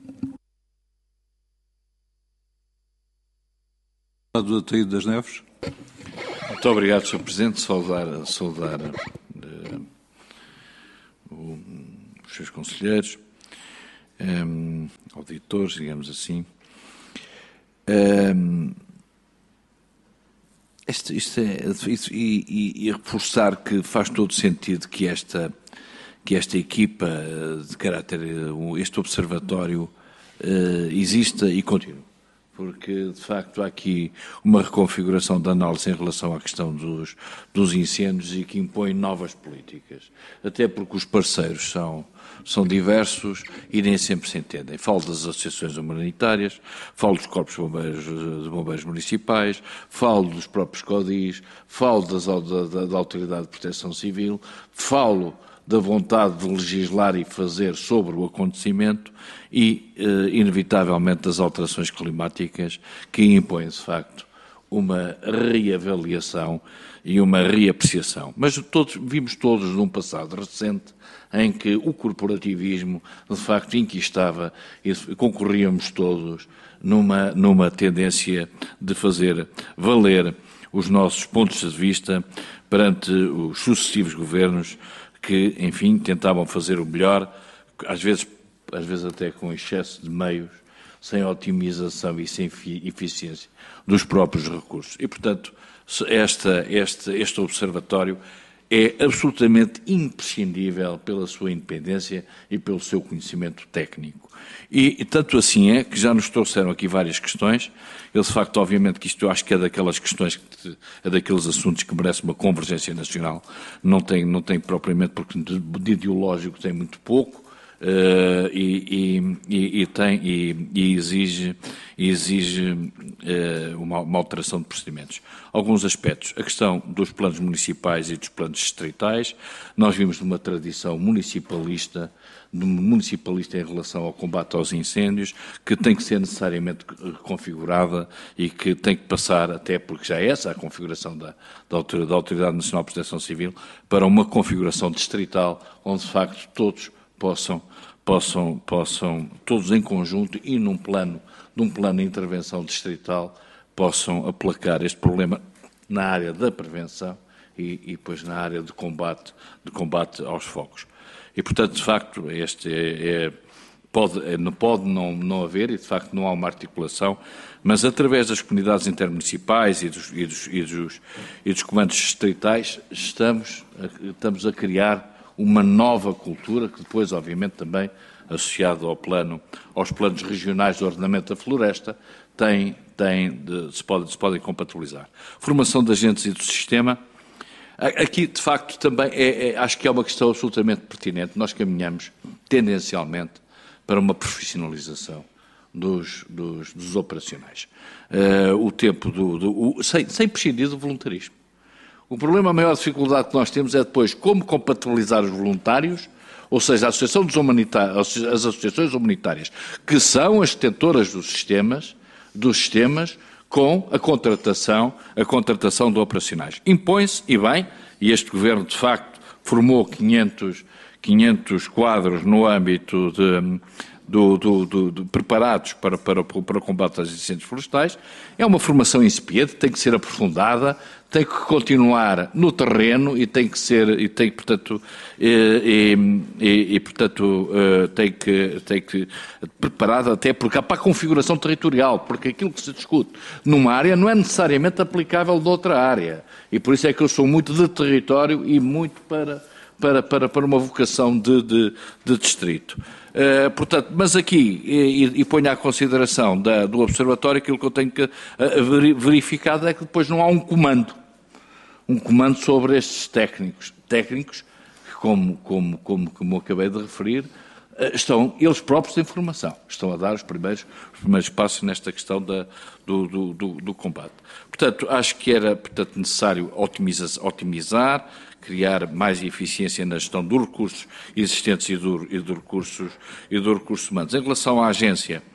Do Ataíde das Neves. Muito obrigado, senhor Presidente. Saudar, saudar uh, o, os seus conselheiros, um, auditores, digamos assim. Um, Isto, isto é, isso, e, e, e reforçar que faz todo sentido que esta, que esta equipa de caráter, este observatório, uh, exista e continue. Porque, de facto, há aqui uma reconfiguração da análise em relação à questão dos, dos incêndios e que impõe novas políticas. Até porque os parceiros são, são diversos e nem sempre se entendem. Falo das associações humanitárias, falo dos corpos de bombeiros, de bombeiros municipais, falo dos próprios CODIs, falo das, da, da Autoridade de Proteção Civil, falo da vontade de legislar e fazer sobre o acontecimento e, eh, inevitavelmente, das alterações climáticas que impõem, de facto, uma reavaliação e uma reapreciação. Mas todos, vimos todos num passado recente em que o corporativismo, de facto, inquistava e concorríamos todos numa, numa tendência de fazer valer os nossos pontos de vista perante os sucessivos governos que, enfim, tentavam fazer o melhor às vezes, às vezes até com excesso de meios, sem otimização e sem eficiência dos próprios recursos. E, portanto, esta, este, este observatório é absolutamente imprescindível pela sua independência e pelo seu conhecimento técnico. E, e tanto assim é que já nos trouxeram aqui várias questões. Ele, de facto, obviamente que isto eu acho que é daquelas questões, que, é daqueles assuntos que merecem uma convergência nacional. Não tem, não tem propriamente, porque de, de ideológico tem muito pouco. Uh, e, e, e, tem, e, e exige, exige uh, uma, uma alteração de procedimentos. Alguns aspectos. A questão dos planos municipais e dos planos distritais. Nós vimos uma tradição municipalista, municipalista em relação ao combate aos incêndios, que tem que ser necessariamente reconfigurada e que tem que passar, até porque já é essa a configuração da, da, Autoridade, da Autoridade Nacional de Proteção Civil, para uma configuração distrital, onde de facto todos possam Possam, possam, todos em conjunto e num plano, num plano de intervenção distrital, possam aplacar este problema na área da prevenção e, e depois na área de combate, de combate aos focos. E, portanto, de facto, este é, é, pode, é, pode não, não haver, e de facto não há uma articulação, mas através das comunidades intermunicipais e dos, e dos, e dos, e dos comandos distritais estamos a, estamos a criar uma nova cultura, que depois, obviamente, também, associado ao plano, aos planos regionais de ordenamento da floresta, tem, tem de, se, pode, se podem compatibilizar. Formação de agentes e do sistema. Aqui, de facto, também é, é, acho que é uma questão absolutamente pertinente. Nós caminhamos, tendencialmente, para uma profissionalização dos, dos, dos operacionais. Uh, o tempo do... do o, sem, sem prescindir do voluntarismo. O problema, a maior dificuldade que nós temos é depois como compatibilizar os voluntários, ou seja, a associação dos humanitários, as associações humanitárias, que são as detentoras dos sistemas, dos sistemas, com a contratação, a contratação de operacionais. Impõe-se, e bem, e este Governo, de facto, formou quinhentos, quinhentos quadros no âmbito de... Do, do, do, do, preparados para, para, para o combate aos incêndios florestais. É uma formação incipiente, tem que ser aprofundada, tem que continuar no terreno e tem que ser, e tem, portanto, e, e, e, portanto tem que, tem que preparada até porque, para a configuração territorial, porque aquilo que se discute numa área não é necessariamente aplicável noutra área. E por isso é que eu sou muito de território e muito para, para, para, para uma vocação de, de, de distrito. Uh, portanto, mas aqui, e, e ponho à consideração da, do Observatório, aquilo que eu tenho que, uh, verificado é que depois não há um comando, um comando sobre estes técnicos, técnicos que, como, como, como, como acabei de referir, uh, estão eles próprios em formação, estão a dar os primeiros, os primeiros passos nesta questão da, do, do, do, do combate. Portanto, acho que era portanto, necessário otimizar, otimizar criar mais eficiência na gestão dos recursos existentes e, do, e, dos recursos, e dos recursos humanos. Em relação à agência,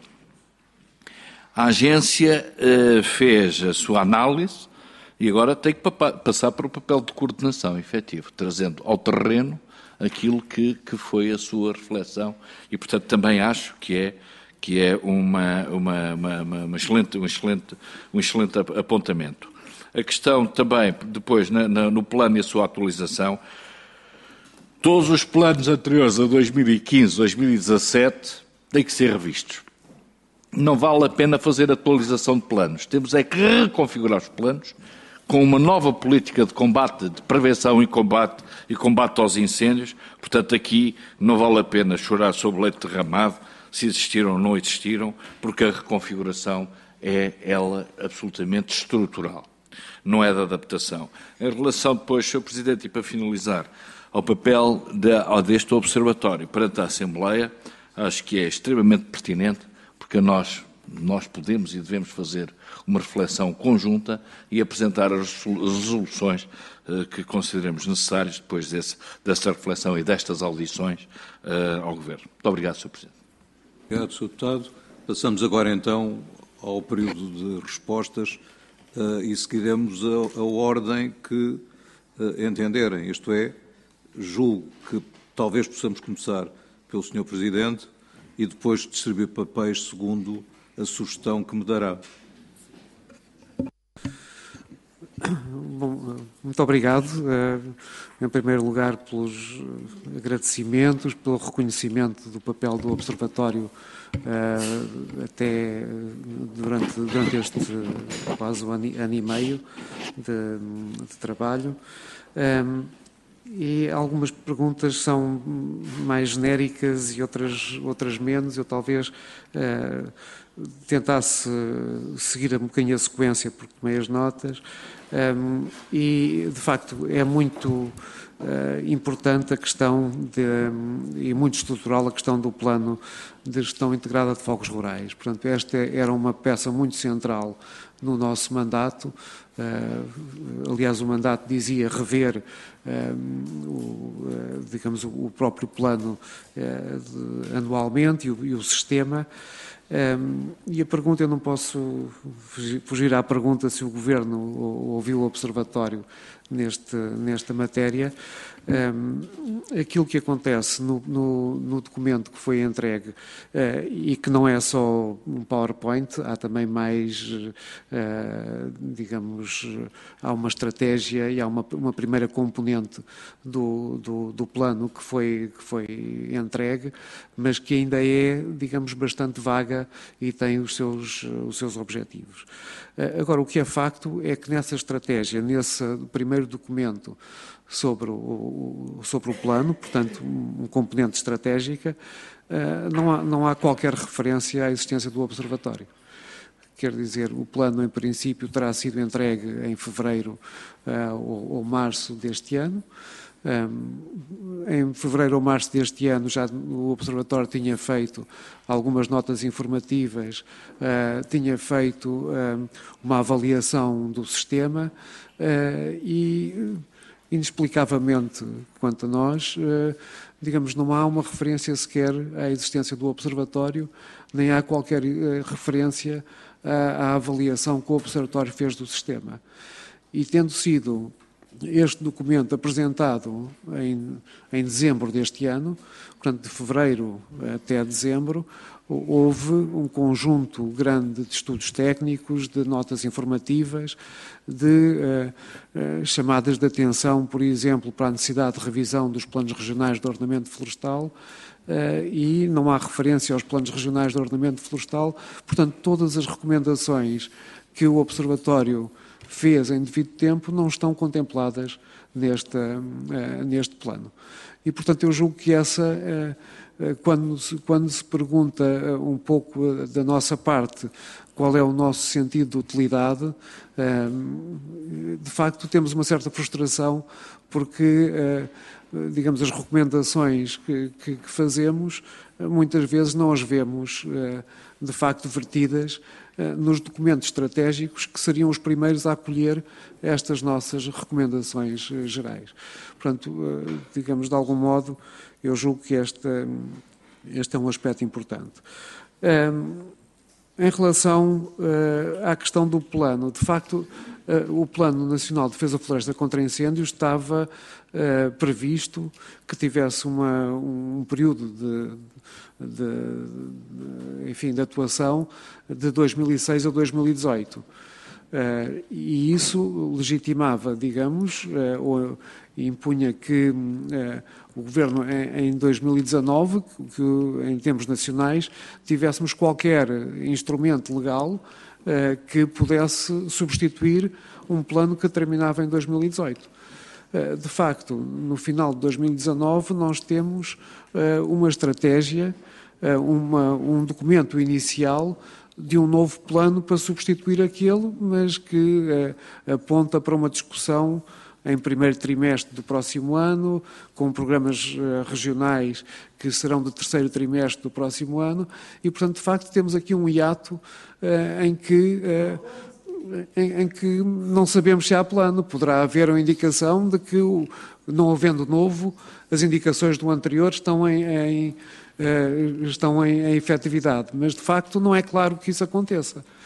a agência eh, fez a sua análise e agora tem que passar para o papel de coordenação efetivo, trazendo ao terreno aquilo que, que foi a sua reflexão e, portanto, também acho que é, que é uma, uma, uma, uma excelente, um, excelente, um excelente apontamento. A questão também, depois, na, na, no plano e a sua atualização, todos os planos anteriores a dois mil e quinze, dois mil e dezassete têm que ser revistos. Não vale a pena fazer atualização de planos. Temos é que reconfigurar os planos com uma nova política de combate, de prevenção e combate, e combate aos incêndios. Portanto, aqui não vale a pena chorar sobre o leite derramado, se existiram ou não existiram, porque a reconfiguração é, ela, absolutamente estrutural. Não é de adaptação. Em relação depois, senhor Presidente, e para finalizar, ao papel de, deste Observatório perante a Assembleia, acho que é extremamente pertinente, porque nós, nós podemos e devemos fazer uma reflexão conjunta e apresentar as resoluções uh, que consideremos necessárias depois desse, dessa reflexão e destas audições uh, ao Governo. Muito obrigado, senhor Presidente. Obrigado, senhor Deputado. Passamos agora, então, ao período de respostas. Uh, e seguiremos a, a ordem que uh, entenderem. Isto é, julgo que talvez possamos começar pelo senhor Presidente e depois distribuir papéis segundo a sugestão que me dará. Bom, muito obrigado, em primeiro lugar, pelos agradecimentos, pelo reconhecimento do papel do Observatório até durante, durante este quase um ano e meio de, de trabalho. E algumas perguntas são mais genéricas e outras, outras menos. Eu talvez uh, tentasse seguir um bocadinho a sequência, porque tomei as notas. Um, e, de facto, é muito uh, importante a questão, de, um, e muito estrutural, a questão do plano de gestão integrada de fogos rurais. Portanto, esta era uma peça muito central no nosso mandato. Uh, aliás, o mandato dizia rever um, o, uh, digamos, o próprio plano uh, de, anualmente e o, e o sistema. Um, e a pergunta, eu não posso fugir, fugir à pergunta se o Governo ouviu o Observatório neste, nesta matéria. Um, aquilo que acontece no, no, no documento que foi entregue, uh, e que não é só um PowerPoint, há também mais, uh, digamos, há uma estratégia e há uma, uma primeira componente do, do, do plano que foi, que foi entregue, mas que ainda é, digamos, bastante vaga e tem os seus, os seus objetivos. Uh, agora, o que é facto é que nessa estratégia, nesse primeiro documento, sobre o, sobre o plano, portanto, um componente estratégica, não há, não há qualquer referência à existência do Observatório. Quer dizer, o plano, em princípio, terá sido entregue em fevereiro ou, ou março deste ano. Em fevereiro ou março deste ano, já o Observatório tinha feito algumas notas informativas, tinha feito uma avaliação do sistema e, inexplicavelmente, quanto a nós, digamos, não há uma referência sequer à existência do Observatório, nem há qualquer referência à, à avaliação que o Observatório fez do sistema. E tendo sido este documento apresentado em, em dezembro deste ano, portanto, de fevereiro até dezembro, houve um conjunto grande de estudos técnicos, de notas informativas, de uh, uh, chamadas de atenção, por exemplo, para a necessidade de revisão dos planos regionais de ordenamento florestal, uh, e não há referência aos planos regionais de ordenamento florestal. Portanto, todas as recomendações que o Observatório fez em devido tempo não estão contempladas neste, uh, neste plano. E, portanto, eu julgo que essa... Uh, Quando se, quando se pergunta um pouco da nossa parte qual é o nosso sentido de utilidade, de facto temos uma certa frustração porque, digamos, as recomendações que, que, que fazemos muitas vezes não as vemos de facto vertidas nos documentos estratégicos que seriam os primeiros a acolher estas nossas recomendações gerais. Portanto, digamos, de algum modo, eu julgo que este, este é um aspecto importante. Um, em relação uh, à questão do plano, de facto, uh, o Plano Nacional de Defesa da Floresta contra Incêndios estava uh, previsto que tivesse uma, um período de, de, de, enfim, de atuação de dois mil e seis a dois mil e dezoito. Uh, e isso legitimava, digamos, uh, ou impunha que uh, o Governo, em, em dois mil e dezanove, que, que em termos nacionais, tivéssemos qualquer instrumento legal uh, que pudesse substituir um plano que terminava em dois mil e dezoito. Uh, de facto, no final de dois mil e dezanove, nós temos uh, uma estratégia, uh, uma, um documento inicial de um novo plano para substituir aquele, mas que eh, aponta para uma discussão em primeiro trimestre do próximo ano, com programas eh, regionais que serão do terceiro trimestre do próximo ano, e, portanto, de facto, temos aqui um hiato eh, em que... Eh, Em, em que não sabemos se há plano. Poderá haver uma indicação de que, não havendo novo, as indicações do anterior estão em, em, uh, estão em, em efetividade, mas de facto não é claro que isso aconteça.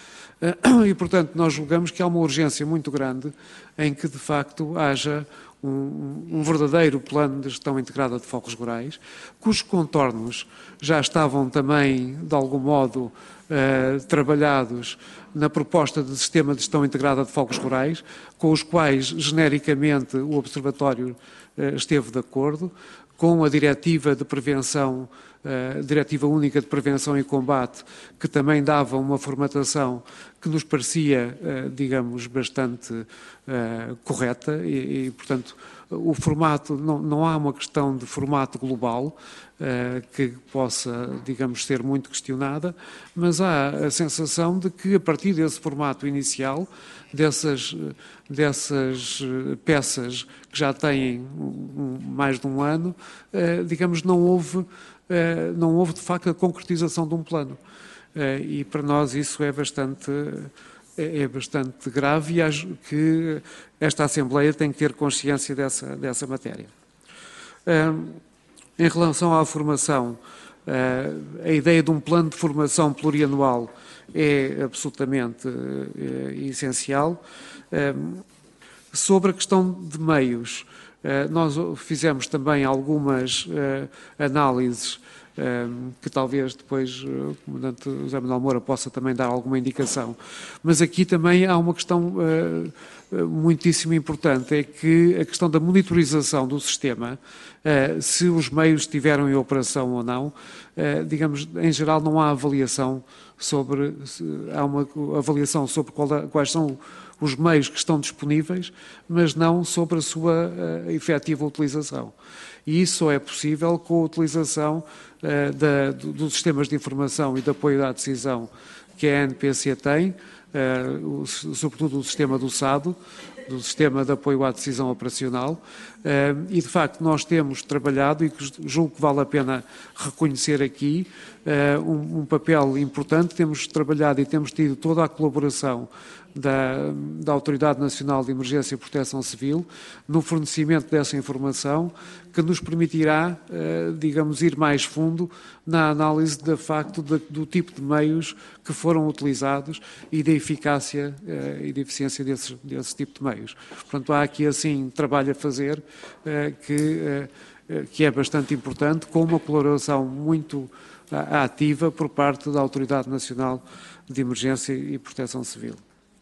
E, portanto, nós julgamos que há uma urgência muito grande em que, de facto, haja um, um verdadeiro plano de gestão integrada de focos rurais, cujos contornos já estavam também, de algum modo, eh, trabalhados na proposta de sistema de gestão integrada de focos rurais, com os quais, genericamente, o Observatório eh, esteve de acordo, com a Diretiva de Prevenção, a Diretiva Única de Prevenção e Combate, que também dava uma formatação que nos parecia, digamos, bastante uh, correta e, e, portanto, o formato, não, não há uma questão de formato global uh, que possa, digamos, ser muito questionada, mas há a sensação de que, a partir desse formato inicial, dessas, dessas peças que já têm um, mais de um ano, uh, digamos, não houve não houve, de facto, a concretização de um plano. E, para nós, isso é bastante, é bastante grave e acho que esta Assembleia tem que ter consciência dessa, dessa matéria. Em relação à formação, a ideia de um plano de formação plurianual é absolutamente essencial. Sobre a questão de meios, nós fizemos também algumas análises que talvez depois o Comandante José Manuel Moura possa também dar alguma indicação. Mas aqui também há uma questão muitíssimo importante, é que a questão da monitorização do sistema, se os meios estiveram em operação ou não, digamos, em geral não há avaliação sobre, há uma avaliação sobre qual, quais são os meios que estão disponíveis, mas não sobre a sua uh, efetiva utilização. E isso só é possível com a utilização uh, da, do, dos sistemas de informação e de apoio à decisão que a N P C tem, uh, o, sobretudo o sistema do S A D, do Sistema de Apoio à Decisão Operacional, uh, e de facto nós temos trabalhado, e que julgo que vale a pena reconhecer aqui, uh, um, um papel importante, temos trabalhado e temos tido toda a colaboração Da, da Autoridade Nacional de Emergência e Proteção Civil no fornecimento dessa informação que nos permitirá, eh, digamos, ir mais fundo na análise, de facto, de, do tipo de meios que foram utilizados e da eficácia eh, e da eficiência desse, desse tipo de meios. Portanto, há aqui, assim, trabalho a fazer eh, que, eh, que é bastante importante, com uma colaboração muito ativa por parte da Autoridade Nacional de Emergência e Proteção Civil.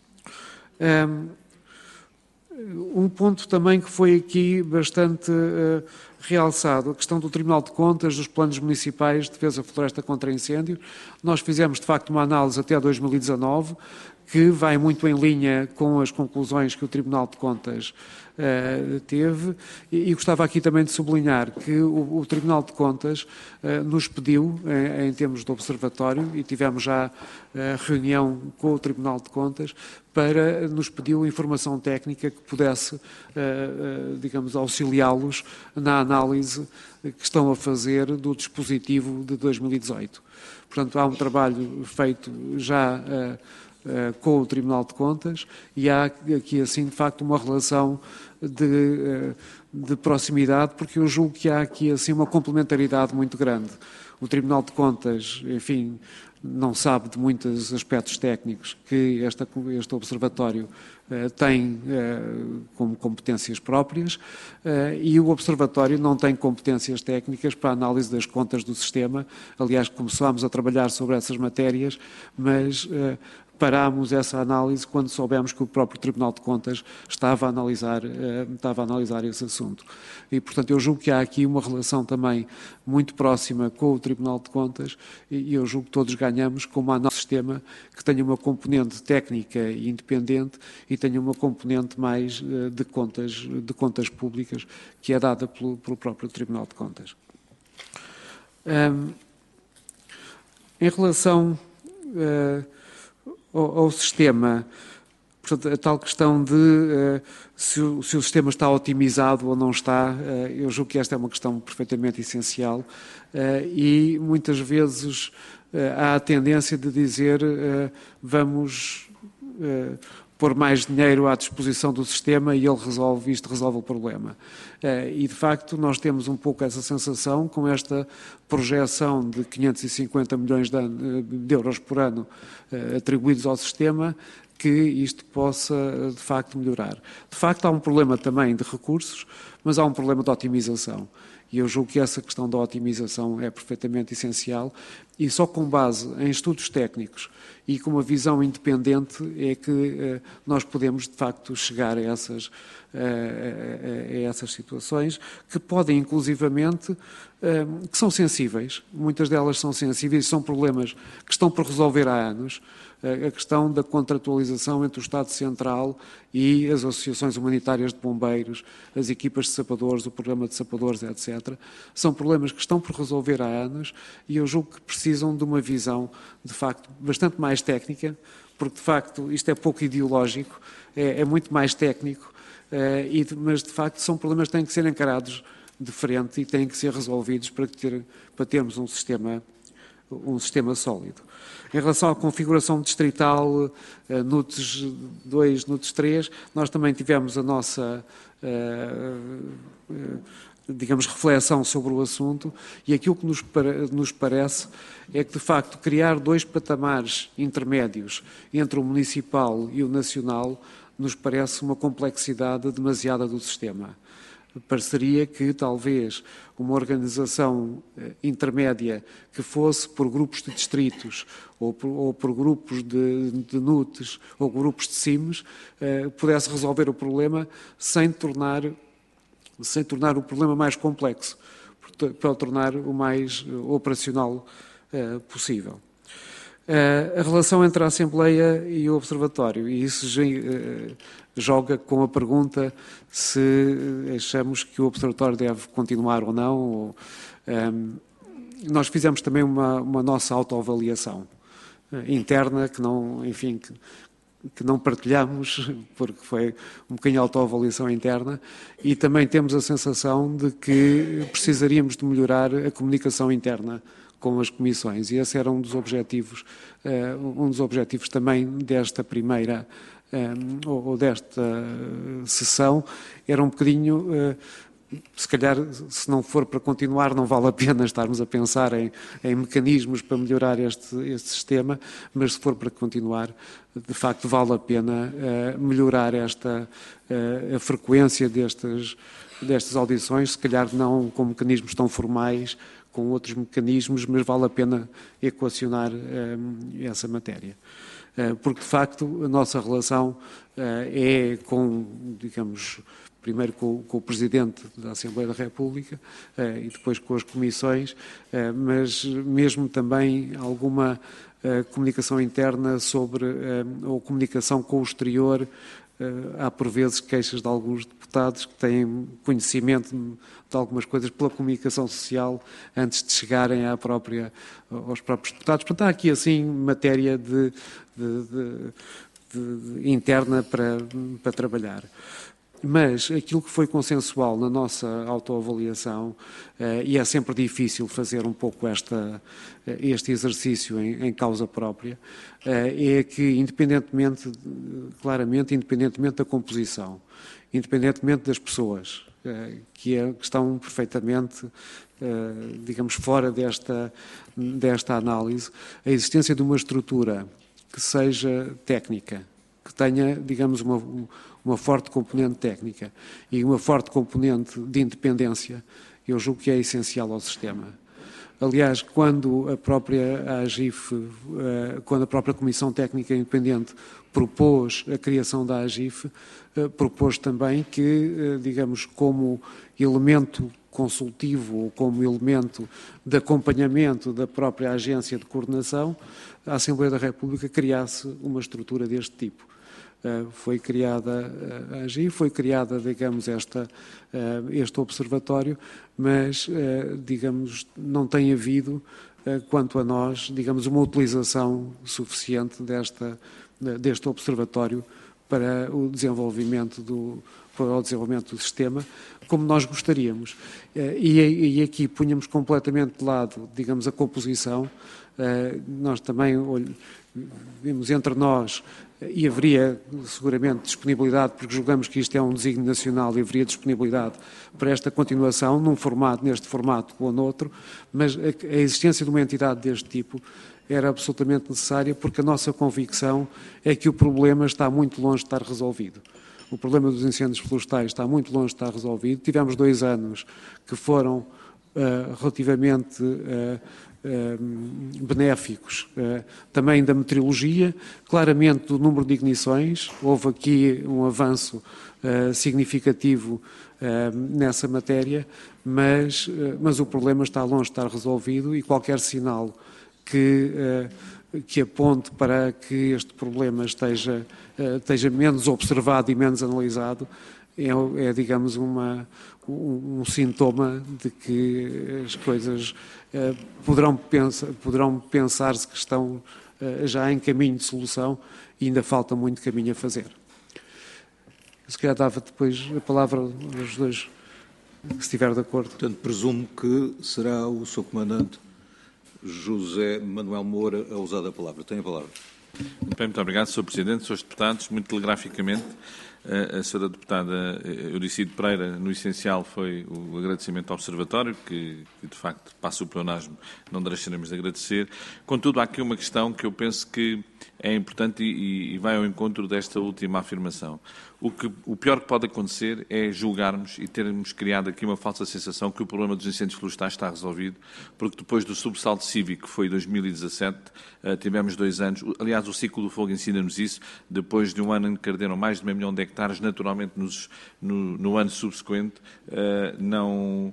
Um ponto também que foi aqui bastante uh, realçado, a questão do Tribunal de Contas, dos planos municipais de defesa floresta contra incêndio. Nós fizemos, de facto, uma análise até dois mil e dezanove, que vai muito em linha com as conclusões que o Tribunal de Contas uh, teve, e, e gostava aqui também de sublinhar que o, o Tribunal de Contas uh, nos pediu, em, em termos de observatório, e tivemos já uh, reunião com o Tribunal de Contas, para nos pediu informação técnica que pudesse, uh, uh, digamos, auxiliá-los na análise que estão a fazer do dispositivo de dois mil e dezoito. Portanto, há um trabalho feito já uh, uh, com o Tribunal de Contas e há aqui, assim, de facto, uma relação de, uh, de proximidade, porque eu julgo que há aqui, assim, uma complementaridade muito grande. O Tribunal de Contas, enfim, não sabe de muitos aspectos técnicos que esta, este observatório uh, tem uh, como competências próprias uh, e o observatório não tem competências técnicas para a análise das contas do sistema. Aliás, começámos a trabalhar sobre essas matérias, mas uh, parámos essa análise quando soubemos que o próprio Tribunal de Contas estava a analisar, uh, estava a analisar esse assunto. E, portanto, eu julgo que há aqui uma relação também muito próxima com o Tribunal de Contas e eu julgo que todos ganhamos com uma análise do sistema que tenha uma componente técnica e independente e tenha uma componente mais uh, de contas, de contas públicas que é dada pelo, pelo próprio Tribunal de Contas. Um, em relação uh, ao, ao sistema, portanto, a tal questão de uh, se, o, se o sistema está otimizado ou não está, uh, eu julgo que esta é uma questão perfeitamente essencial uh, e muitas vezes uh, há a tendência de dizer uh, vamos uh, pôr mais dinheiro à disposição do sistema e ele resolve, isto resolve o problema. E, de facto, nós temos um pouco essa sensação, com esta projeção de quinhentos e cinquenta milhões de, de euros por ano atribuídos ao sistema, que isto possa, de facto, melhorar. De facto, há um problema também de recursos, mas há um problema de otimização. E eu julgo que essa questão da otimização é perfeitamente essencial e só com base em estudos técnicos e com uma visão independente é que uh, nós podemos, de facto, chegar a essas, uh, a, a essas situações que podem, inclusivamente, uh, que são sensíveis. Muitas delas são sensíveis e são problemas que estão por resolver há anos. A questão da contratualização entre o Estado Central e as associações humanitárias de bombeiros, as equipas de sapadores, o programa de sapadores, etcétera. São problemas que estão por resolver há anos e eu julgo que precisam de uma visão, de facto, bastante mais técnica, porque, de facto, isto é pouco ideológico, é, é muito mais técnico, é, e, mas, de facto, são problemas que têm que ser encarados de frente e têm que ser resolvidos para, ter, para termos um sistema, um sistema sólido. Em relação à configuração distrital, uh, N U T S dois, N U T S três, nós também tivemos a nossa, uh, uh, digamos, reflexão sobre o assunto e aquilo que nos, para, nos parece é que, de facto, criar dois patamares intermédios entre o municipal e o nacional nos parece uma complexidade demasiada do sistema. Pareceria que talvez uma organização eh, intermédia que fosse por grupos de distritos ou por, ou por grupos de, de N U T S ou grupos de C I M S eh, pudesse resolver o problema sem tornar, sem tornar o problema mais complexo, para o tornar o mais operacional eh, possível. A relação entre a Assembleia e o Observatório, e isso joga com a pergunta se achamos que o Observatório deve continuar ou não. Ou, um, nós fizemos também uma, uma nossa autoavaliação interna, que não, enfim, que, que não partilhamos, porque foi um bocadinho de autoavaliação interna, e também temos a sensação de que precisaríamos de melhorar a comunicação interna com as comissões, e esse era um dos objetivos, um dos objetivos também desta primeira, ou desta sessão, era um bocadinho, se calhar, se não for para continuar, não vale a pena estarmos a pensar em, em mecanismos para melhorar este, este sistema, mas se for para continuar, de facto vale a pena melhorar esta, a frequência destas, destas audições, se calhar não com mecanismos tão formais, com outros mecanismos, mas vale a pena equacionar um, essa matéria. Uh, porque, de facto, a nossa relação uh, é com, digamos, primeiro com, com o Presidente da Assembleia da República uh, e depois com as comissões, uh, mas mesmo também alguma uh, comunicação interna sobre, uh, ou comunicação com o exterior. Uh, há, por vezes, queixas de alguns deputados que têm conhecimento de algumas coisas pela comunicação social antes de chegarem à própria, aos próprios deputados. Portanto, há aqui, assim, matéria de, de, de, de interna para, para trabalhar. Mas aquilo que foi consensual na nossa autoavaliação, eh, e é sempre difícil fazer um pouco esta, este exercício em, em causa própria, eh, é que, independentemente, claramente, independentemente da composição, independentemente das pessoas, eh, que, é, que estão perfeitamente, eh, digamos, fora desta, desta análise, a existência de uma estrutura que seja técnica, que tenha, digamos, uma, uma forte componente técnica e uma forte componente de independência, eu julgo que é essencial ao sistema. Aliás, quando a própria A G I F, quando a própria Comissão Técnica Independente propôs a criação da A G I F, propôs também que, digamos, como elemento consultivo ou como elemento de acompanhamento da própria agência de coordenação, a Assembleia da República criasse uma estrutura deste tipo. Uh, foi criada a A G I F, foi criada, digamos, esta, uh, este observatório, mas, uh, digamos, não tem havido, uh, quanto a nós, digamos, uma utilização suficiente desta, deste observatório para o desenvolvimento do, para o desenvolvimento do sistema, como nós gostaríamos. Uh, e, e aqui punhamos completamente de lado, digamos, a composição. Uh, nós também vimos entre nós, e haveria seguramente disponibilidade, porque julgamos que isto é um desígnio nacional e haveria disponibilidade para esta continuação, num formato, neste formato ou noutro, mas a, a existência de uma entidade deste tipo era absolutamente necessária, porque a nossa convicção é que o problema está muito longe de estar resolvido. O problema dos incêndios florestais está muito longe de estar resolvido. Tivemos dois anos que foram uh, relativamente uh, uh, benéficos, uh, também da meteorologia, claramente do número de ignições. Houve aqui um avanço uh, significativo uh, nessa matéria, mas, uh, mas o problema está longe de estar resolvido e qualquer sinal que, uh, que aponte para que este problema esteja, uh, esteja menos observado e menos analisado é, é digamos, uma, um, um sintoma de que as coisas uh, poderão, pensa, poderão pensar-se que estão uh, já em caminho de solução e ainda falta muito caminho a fazer. Se calhar dava depois a palavra aos dois, se estiver de acordo. Portanto, presumo que será o seu comandante José Manuel Moura a usar a palavra. Tem a palavra. Muito bem, muito obrigado, senhor Presidente, senhores deputados. Muito telegraficamente, a senhora deputada Euricide Pereira, no essencial, foi o agradecimento ao Observatório, que, que de facto passa o pleonasmo, não deixaremos de agradecer. Contudo, há aqui uma questão que eu penso que é importante e, e vai ao encontro desta última afirmação. O, que, o pior que pode acontecer é julgarmos e termos criado aqui uma falsa sensação que o problema dos incêndios florestais está resolvido, porque depois do subsalto cívico, que foi em dois mil e dezassete, tivemos dois anos. Aliás, o ciclo do fogo ensina-nos isso. Depois de um ano em que arderam mais de meio milhão de hectares, naturalmente nos, no, no ano subsequente, não,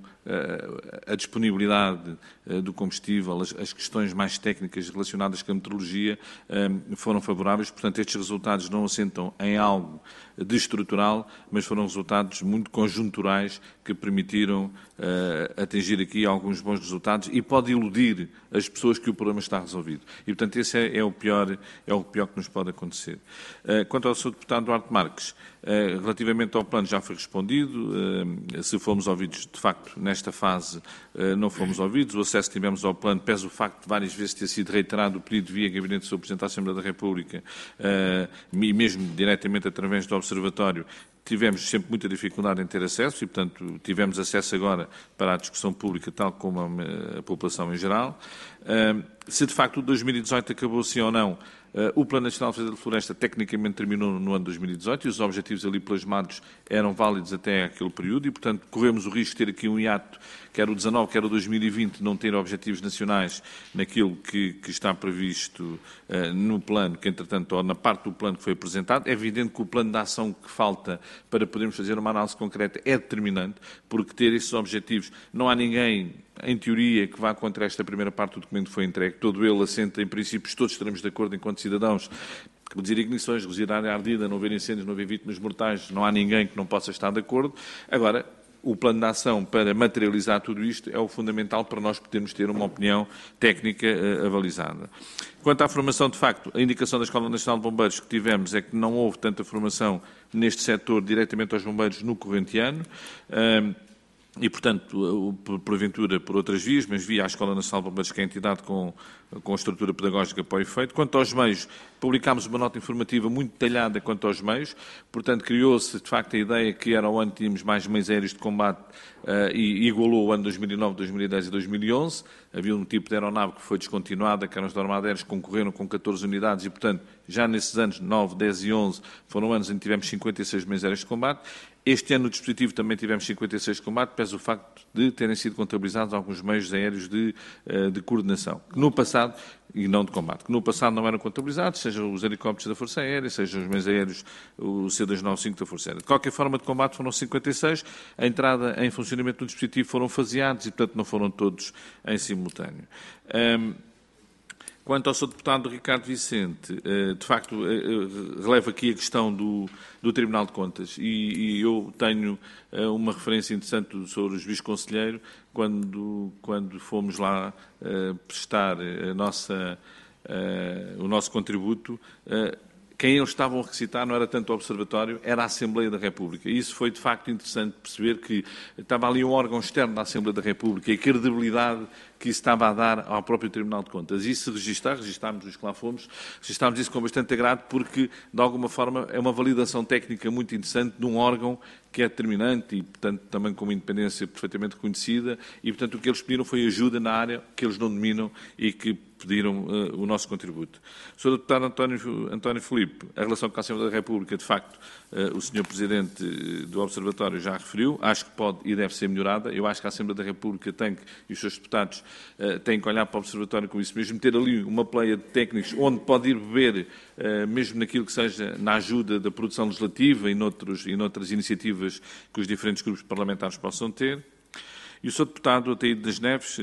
a disponibilidade do combustível, as, as questões mais técnicas relacionadas com a meteorologia foram favoráveis. Portanto, estes resultados não assentam em algo de estrutural, mas foram resultados muito conjunturais que permitiram uh, atingir aqui alguns bons resultados e pode iludir as pessoas que o problema está resolvido. E, portanto, esse é, é, o, pior, é o pior que nos pode acontecer. Uh, quanto ao senhor deputado Duarte Marques, uh, relativamente ao plano já foi respondido. Uh, se fomos ouvidos, de facto, nesta fase, uh, não fomos ouvidos. O acesso que tivemos ao plano, pese o facto de várias vezes ter sido reiterado o pedido via Gabinete do senhor Presidente da Assembleia da República uh, e mesmo diretamente através do Observatório, tivemos sempre muita dificuldade em ter acesso e, portanto, tivemos acesso agora para a discussão pública, tal como a, a população em geral. Uh, se, de facto, o dois mil e dezoito acabou sim ou não, uh, o Plano Nacional de Defesa da Floresta tecnicamente terminou no ano de dois mil e dezoito e os objetivos ali plasmados eram válidos até aquele período e, portanto, corremos o risco de ter aqui um hiato, quer o dezanove, quer o dois mil e vinte, não ter objetivos nacionais naquilo que, que está previsto uh, no plano, que, entretanto, ou na parte do plano que foi apresentado. É evidente que o plano de ação que falta para podermos fazer uma análise concreta é determinante, porque ter esses objetivos, não há ninguém, em teoria, que vá contra esta primeira parte do documento que foi entregue. Todo ele assenta em princípios, todos estaremos de acordo enquanto cidadãos, reduzir ignições, reduzir a área ardida, não haver incêndios, não haver vítimas mortais, não há ninguém que não possa estar de acordo. Agora, o plano de ação para materializar tudo isto é o fundamental para nós podermos ter uma opinião técnica uh, avalizada. Quanto à formação, de facto, a indicação da Escola Nacional de Bombeiros que tivemos é que não houve tanta formação neste setor diretamente aos bombeiros no corrente ano. Uh, E, portanto, porventura por outras vias, mas via a Escola Nacional de Bombeiros, que é a entidade com, com a estrutura pedagógica para o efeito. Quanto aos meios, publicámos uma nota informativa muito detalhada quanto aos meios. Portanto, criou-se, de facto, a ideia que era o ano que tínhamos mais meios aéreos de combate uh, e igualou o ano dois mil e nove, dois mil e dez e dois mil e onze. Havia um tipo de aeronave que foi descontinuada, que eram os Dormadeiros, que concorreram com catorze unidades e, portanto, já nesses anos, nove, dez e onze, foram anos em que tivemos cinquenta e seis meios aéreos de combate. Este ano no dispositivo também tivemos cinquenta e seis de combate, pese o facto de terem sido contabilizados alguns meios aéreos de, de coordenação, que no passado, e não de combate, que no passado não eram contabilizados, sejam os helicópteros da Força Aérea, sejam os meios aéreos, o C duzentos e noventa e cinco da Força Aérea. De qualquer forma, de combate foram cinquenta e seis, a entrada em funcionamento do dispositivo foram faseados e, portanto, não foram todos em simultâneo. Um, Quanto ao senhor deputado Ricardo Vicente, de facto, relevo aqui a questão do, do Tribunal de Contas e, e eu tenho uma referência interessante sobre o juiz conselheiro quando, quando fomos lá prestar a nossa, o nosso contributo. Quem eles estavam a recitar não era tanto o Observatório, era a Assembleia da República. E isso foi, de facto, interessante perceber que estava ali um órgão externo da Assembleia da República e a credibilidade que isso estava a dar ao próprio Tribunal de Contas. E se registar, registámos os que lá fomos, registámos isso com bastante agrado porque, de alguma forma, é uma validação técnica muito interessante de um órgão que é determinante e, portanto, também com uma independência perfeitamente reconhecida e, portanto, o que eles pediram foi ajuda na área que eles não dominam e que pediram uh, o nosso contributo. senhor Deputado António, António Filipe, a relação com a Assembleia da República, de facto, uh, o senhor Presidente do Observatório já referiu, acho que pode e deve ser melhorada. Eu acho que a Assembleia da República tem que, e os seus deputados uh, têm que olhar para o Observatório com isso mesmo, ter ali uma pleia de técnicos onde pode ir beber, uh, mesmo naquilo que seja na ajuda da produção legislativa e noutros, e noutras iniciativas que os diferentes grupos parlamentares possam ter. E o senhor Deputado Ataíde das Neves,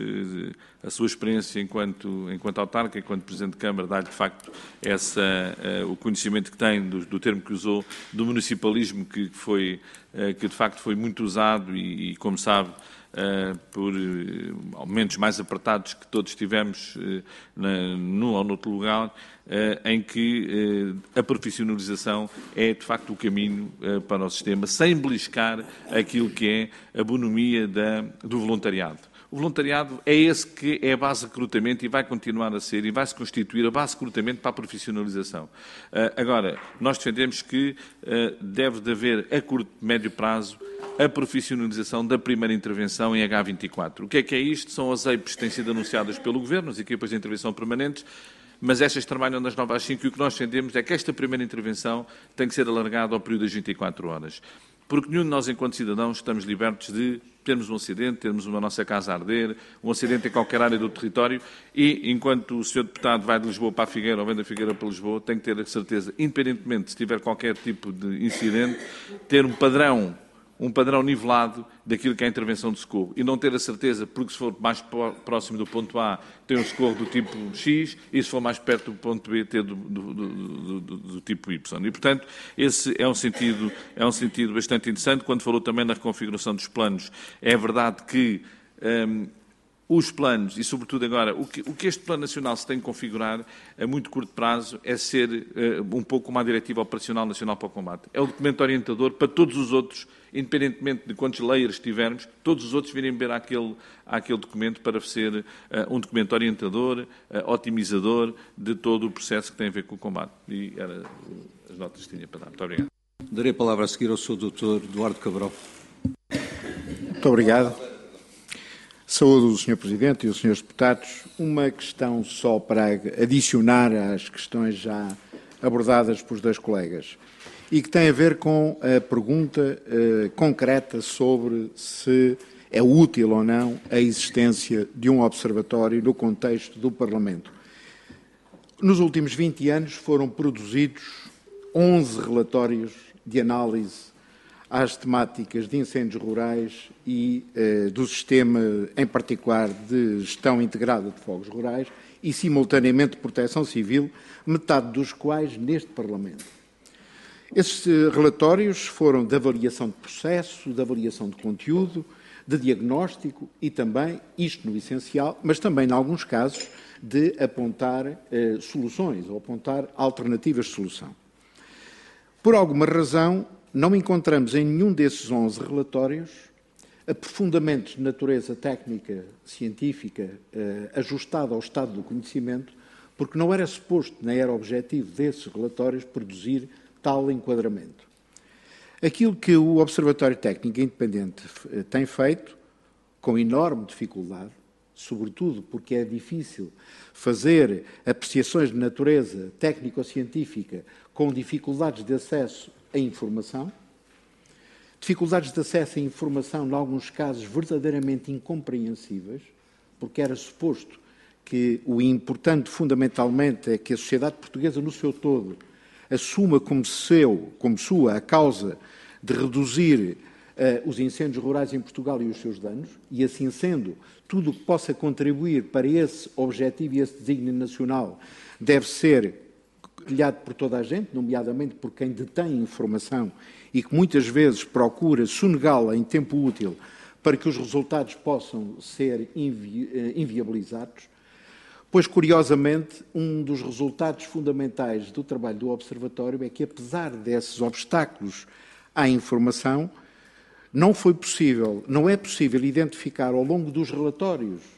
a sua experiência enquanto, enquanto autarca, enquanto Presidente de Câmara, dá-lhe de facto essa, uh, o conhecimento que tem do, do termo que usou, do municipalismo, que, foi, uh, que de facto foi muito usado e, e como sabe, Uh, por uh, momentos mais apertados que todos tivemos uh, na, num ou noutro lugar, uh, em que uh, a profissionalização é, de facto, o caminho uh, para o sistema, sem beliscar aquilo que é a bonomia da, do voluntariado. O voluntariado é esse que é a base de recrutamento e vai continuar a ser, e vai se constituir a base de recrutamento para a profissionalização. Uh, agora, nós defendemos que uh, deve de haver, a curto e médio prazo, a profissionalização da primeira intervenção em agá vinte e quatro. O que é que é isto? São as E I Ps que têm sido anunciadas pelo Governo, as equipas de intervenção permanentes, mas estas trabalham das nove às cinco e o que nós defendemos é que esta primeira intervenção tem que ser alargada ao período das vinte e quatro horas. Porque nenhum de nós, enquanto cidadãos, estamos libertos de termos um acidente, termos uma nossa casa a arder, um acidente em qualquer área do território e, enquanto o senhor Deputado vai de Lisboa para a Figueira ou vem da Figueira para Lisboa, tem que ter a certeza, independentemente se tiver qualquer tipo de incidente, ter um padrão um padrão nivelado daquilo que é a intervenção de socorro e não ter a certeza, porque se for mais próximo do ponto A, tem um socorro do tipo X e se for mais perto do ponto B, ter do, do, do, do, do tipo Y. E, portanto, esse é um, sentido, é um sentido bastante interessante. Quando falou também na reconfiguração dos planos, é verdade que hum, os planos, e sobretudo agora, o que, o que este Plano Nacional se tem que configurar a muito curto prazo é ser uh, um pouco uma diretiva operacional nacional para o combate. É o documento orientador para todos os outros, independentemente de quantos layers tivermos, todos os outros virem ver àquele, àquele documento para ser uh, um documento orientador, uh, otimizador de todo o processo que tem a ver com o combate. E era uh, as notas que tinha para dar. Muito obrigado. Darei a palavra a seguir ao senhor doutor Eduardo Cabral. Muito obrigado. Saúdo o senhor Presidente e os senhores Deputados. Uma questão só para adicionar às questões já abordadas pelos dois colegas e que tem a ver com a pergunta eh, concreta sobre se é útil ou não a existência de um observatório no contexto do Parlamento. Nos últimos vinte anos foram produzidos onze relatórios de análise às temáticas de incêndios rurais e eh, do sistema, em particular, de gestão integrada de fogos rurais e, simultaneamente, de proteção civil, metade dos quais neste Parlamento. Esses eh, relatórios foram de avaliação de processo, de avaliação de conteúdo, de diagnóstico e também, isto no essencial, mas também, em alguns casos, de apontar eh, soluções ou apontar alternativas de solução. Por alguma razão, não encontramos em nenhum desses onze relatórios aprofundamentos de natureza técnica, científica, eh, ajustada ao estado do conhecimento, porque não era suposto, nem era objetivo desses relatórios produzir tal enquadramento. Aquilo que o Observatório Técnico Independente tem feito, com enorme dificuldade, sobretudo porque é difícil fazer apreciações de natureza técnico-científica com dificuldades de acesso à informação, dificuldades de acesso à informação, em alguns casos, verdadeiramente incompreensíveis, porque era suposto que o importante, fundamentalmente, é que a sociedade portuguesa, no seu todo, assuma como seu, como sua, a causa de reduzir uh, os incêndios rurais em Portugal e os seus danos, e assim sendo, tudo o que possa contribuir para esse objetivo e esse desígnio nacional deve ser colhado por toda a gente, nomeadamente por quem detém informação e que muitas vezes procura sonegá-la em tempo útil para que os resultados possam ser invi inviabilizados, pois, curiosamente, um dos resultados fundamentais do trabalho do Observatório é que, apesar desses obstáculos à informação, não foi possível, não é possível identificar ao longo dos relatórios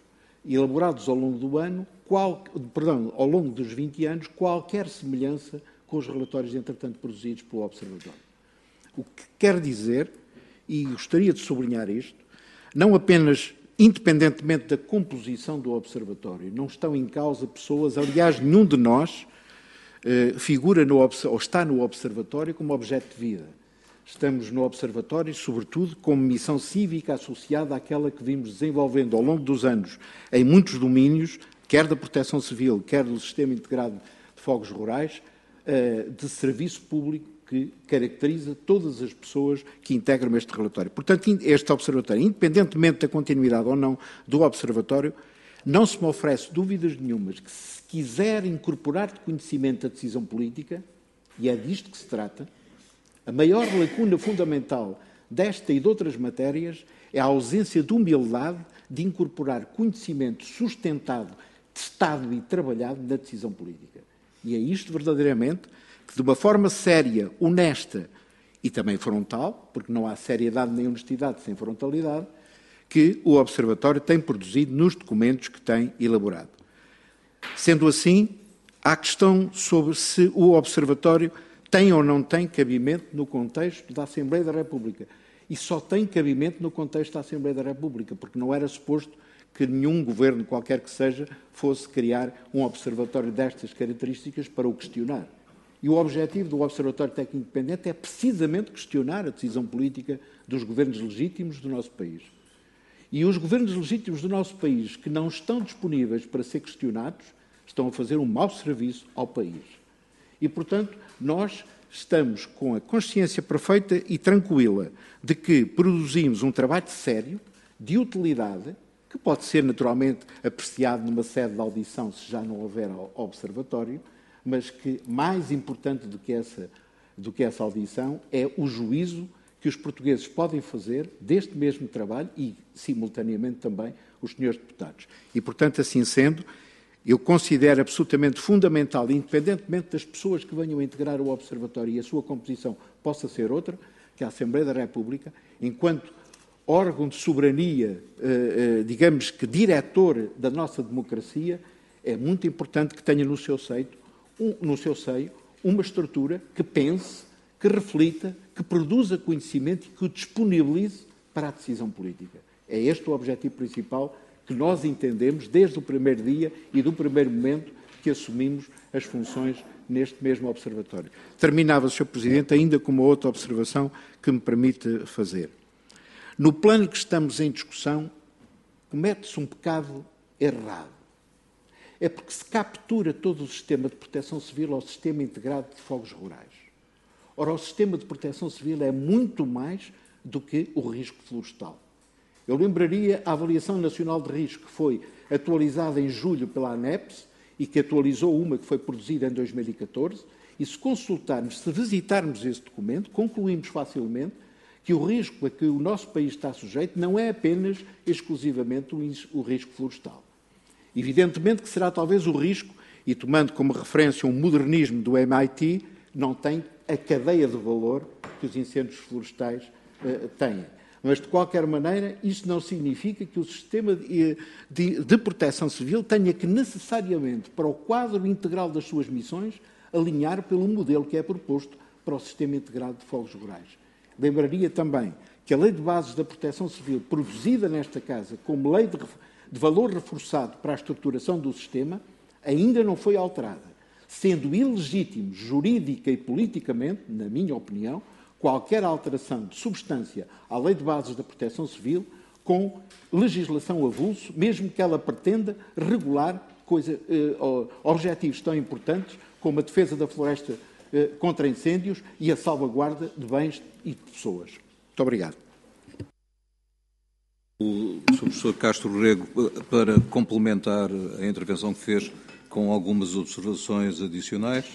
elaborados ao longo do ano, qual, perdão, ao longo dos vinte anos, qualquer semelhança com os relatórios, entretanto, produzidos pelo Observatório. O que quer dizer, e gostaria de sublinhar isto, não apenas independentemente da composição do Observatório, não estão em causa pessoas, aliás, nenhum de nós eh, figura no, ou está no Observatório como objeto de vida. Estamos no Observatório, sobretudo, como missão cívica associada àquela que vimos desenvolvendo ao longo dos anos em muitos domínios, quer da proteção civil, quer do sistema integrado de fogos rurais, eh, de serviço público que caracteriza todas as pessoas que integram este relatório. Portanto, este Observatório, independentemente da continuidade ou não do Observatório, não se me oferece dúvidas nenhumas que, se quiser incorporar de conhecimento a decisão política, e é disto que se trata, a maior lacuna fundamental desta e de outras matérias é a ausência de humildade de incorporar conhecimento sustentado, testado e trabalhado na decisão política. E é isto verdadeiramente que, de uma forma séria, honesta e também frontal, porque não há seriedade nem honestidade sem frontalidade, que o Observatório tem produzido nos documentos que tem elaborado. Sendo assim, há a questão sobre se o Observatório tem ou não tem cabimento no contexto da Assembleia da República. E só tem cabimento no contexto da Assembleia da República, porque não era suposto que nenhum governo, qualquer que seja, fosse criar um observatório destas características para o questionar. E o objetivo do Observatório Técnico Independente é precisamente questionar a decisão política dos governos legítimos do nosso país. E os governos legítimos do nosso país que não estão disponíveis para ser questionados estão a fazer um mau serviço ao país. E, portanto, nós estamos com a consciência perfeita e tranquila de que produzimos um trabalho sério, de utilidade, que pode ser naturalmente apreciado numa sede de audição se já não houver observatório, mas que mais importante do que essa, do que essa audição é o juízo que os portugueses podem fazer deste mesmo trabalho e, simultaneamente, também os senhores deputados. E, portanto, assim sendo, eu considero absolutamente fundamental, independentemente das pessoas que venham a integrar o Observatório e a sua composição possa ser outra, que a Assembleia da República, enquanto órgão de soberania, digamos que diretor da nossa democracia, é muito importante que tenha no seu seio, no seu seio uma estrutura que pense, que reflita, que produza conhecimento e que o disponibilize para a decisão política. É este o objetivo principal que nós entendemos desde o primeiro dia e do primeiro momento que assumimos as funções neste mesmo Observatório. Terminava, senhor Presidente, ainda com uma outra observação que me permite fazer. No plano que estamos em discussão, comete-se um pecado errado. É porque se captura todo o sistema de proteção civil ao sistema integrado de fogos rurais. Ora, o sistema de proteção civil é muito mais do que o risco florestal. Eu lembraria a Avaliação Nacional de Risco, que foi atualizada em julho pela ANEPS e que atualizou uma que foi produzida em dois mil e catorze, e se consultarmos, se visitarmos esse documento, concluímos facilmente que o risco a que o nosso país está sujeito não é apenas, exclusivamente, o risco florestal. Evidentemente que será talvez o risco, e tomando como referência um modernismo do M I T, não tem a cadeia de valor que os incêndios florestais uh, têm. Mas, de qualquer maneira, isso não significa que o sistema de, de, de proteção civil tenha que necessariamente, para o quadro integral das suas missões, alinhar pelo modelo que é proposto para o sistema integrado de fogos rurais. Lembraria também que a Lei de Bases da Proteção Civil, produzida nesta Casa como lei de, de valor reforçado para a estruturação do sistema, ainda não foi alterada, sendo ilegítimo jurídica e politicamente, na minha opinião, qualquer alteração de substância à Lei de Bases da Proteção Civil com legislação avulso, mesmo que ela pretenda regular coisa, eh, objetivos tão importantes como a defesa da floresta eh, contra incêndios e a salvaguarda de bens e de pessoas. Muito obrigado. O senhor Professor Castro Rego, para complementar a intervenção que fez com algumas observações adicionais.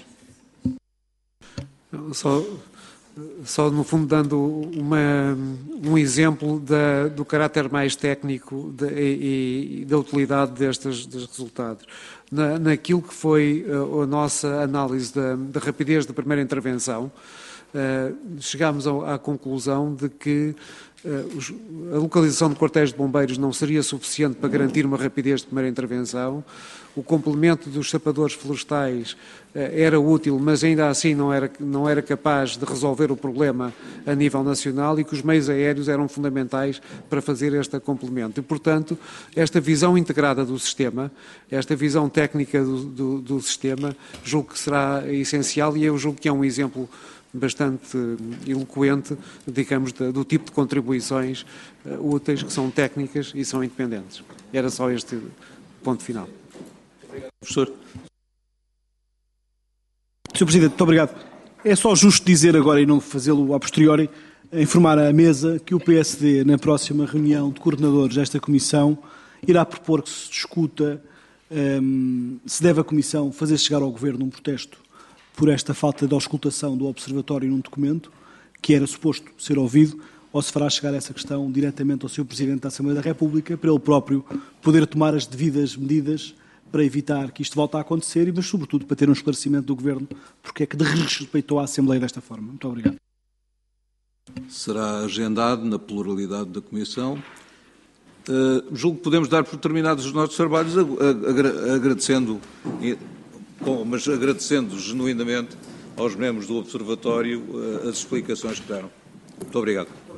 Só, só no fundo, dando uma, um exemplo da, do caráter mais técnico de, e, e da utilidade destes, destes resultados. Na, naquilo que foi a, a nossa análise da, da rapidez da primeira intervenção, Uh, chegámos ao, à conclusão de que a localização de quartéis de bombeiros não seria suficiente para garantir uma rapidez de primeira intervenção. O complemento dos sapadores florestais era útil, mas ainda assim não era, não era capaz de resolver o problema a nível nacional e que os meios aéreos eram fundamentais para fazer este complemento. E, portanto, esta visão integrada do sistema, esta visão técnica do, do, do sistema, julgo que será essencial e eu julgo que é um exemplo bastante eloquente, digamos, do tipo de contribuições uh, úteis, que são técnicas e são independentes. Era só este ponto final. Obrigado, professor. senhor Presidente, muito obrigado. É só justo dizer agora, e não fazê-lo a posteriori, informar à mesa que o P S D, na próxima reunião de coordenadores desta Comissão, irá propor que se discuta um, se deve a Comissão fazer chegar ao Governo um protesto por esta falta de auscultação do Observatório num documento, que era suposto ser ouvido, ou se fará chegar essa questão diretamente ao senhor Presidente da Assembleia da República, para ele próprio poder tomar as devidas medidas para evitar que isto volte a acontecer, mas sobretudo para ter um esclarecimento do Governo, porque é que desrespeitou a Assembleia desta forma. Muito obrigado. Será agendado na pluralidade da Comissão. Uh, julgo que podemos dar por terminados os nossos trabalhos, agradecendo... Bom, mas agradecendo genuinamente aos membros do Observatório uh, as explicações que deram. Muito obrigado.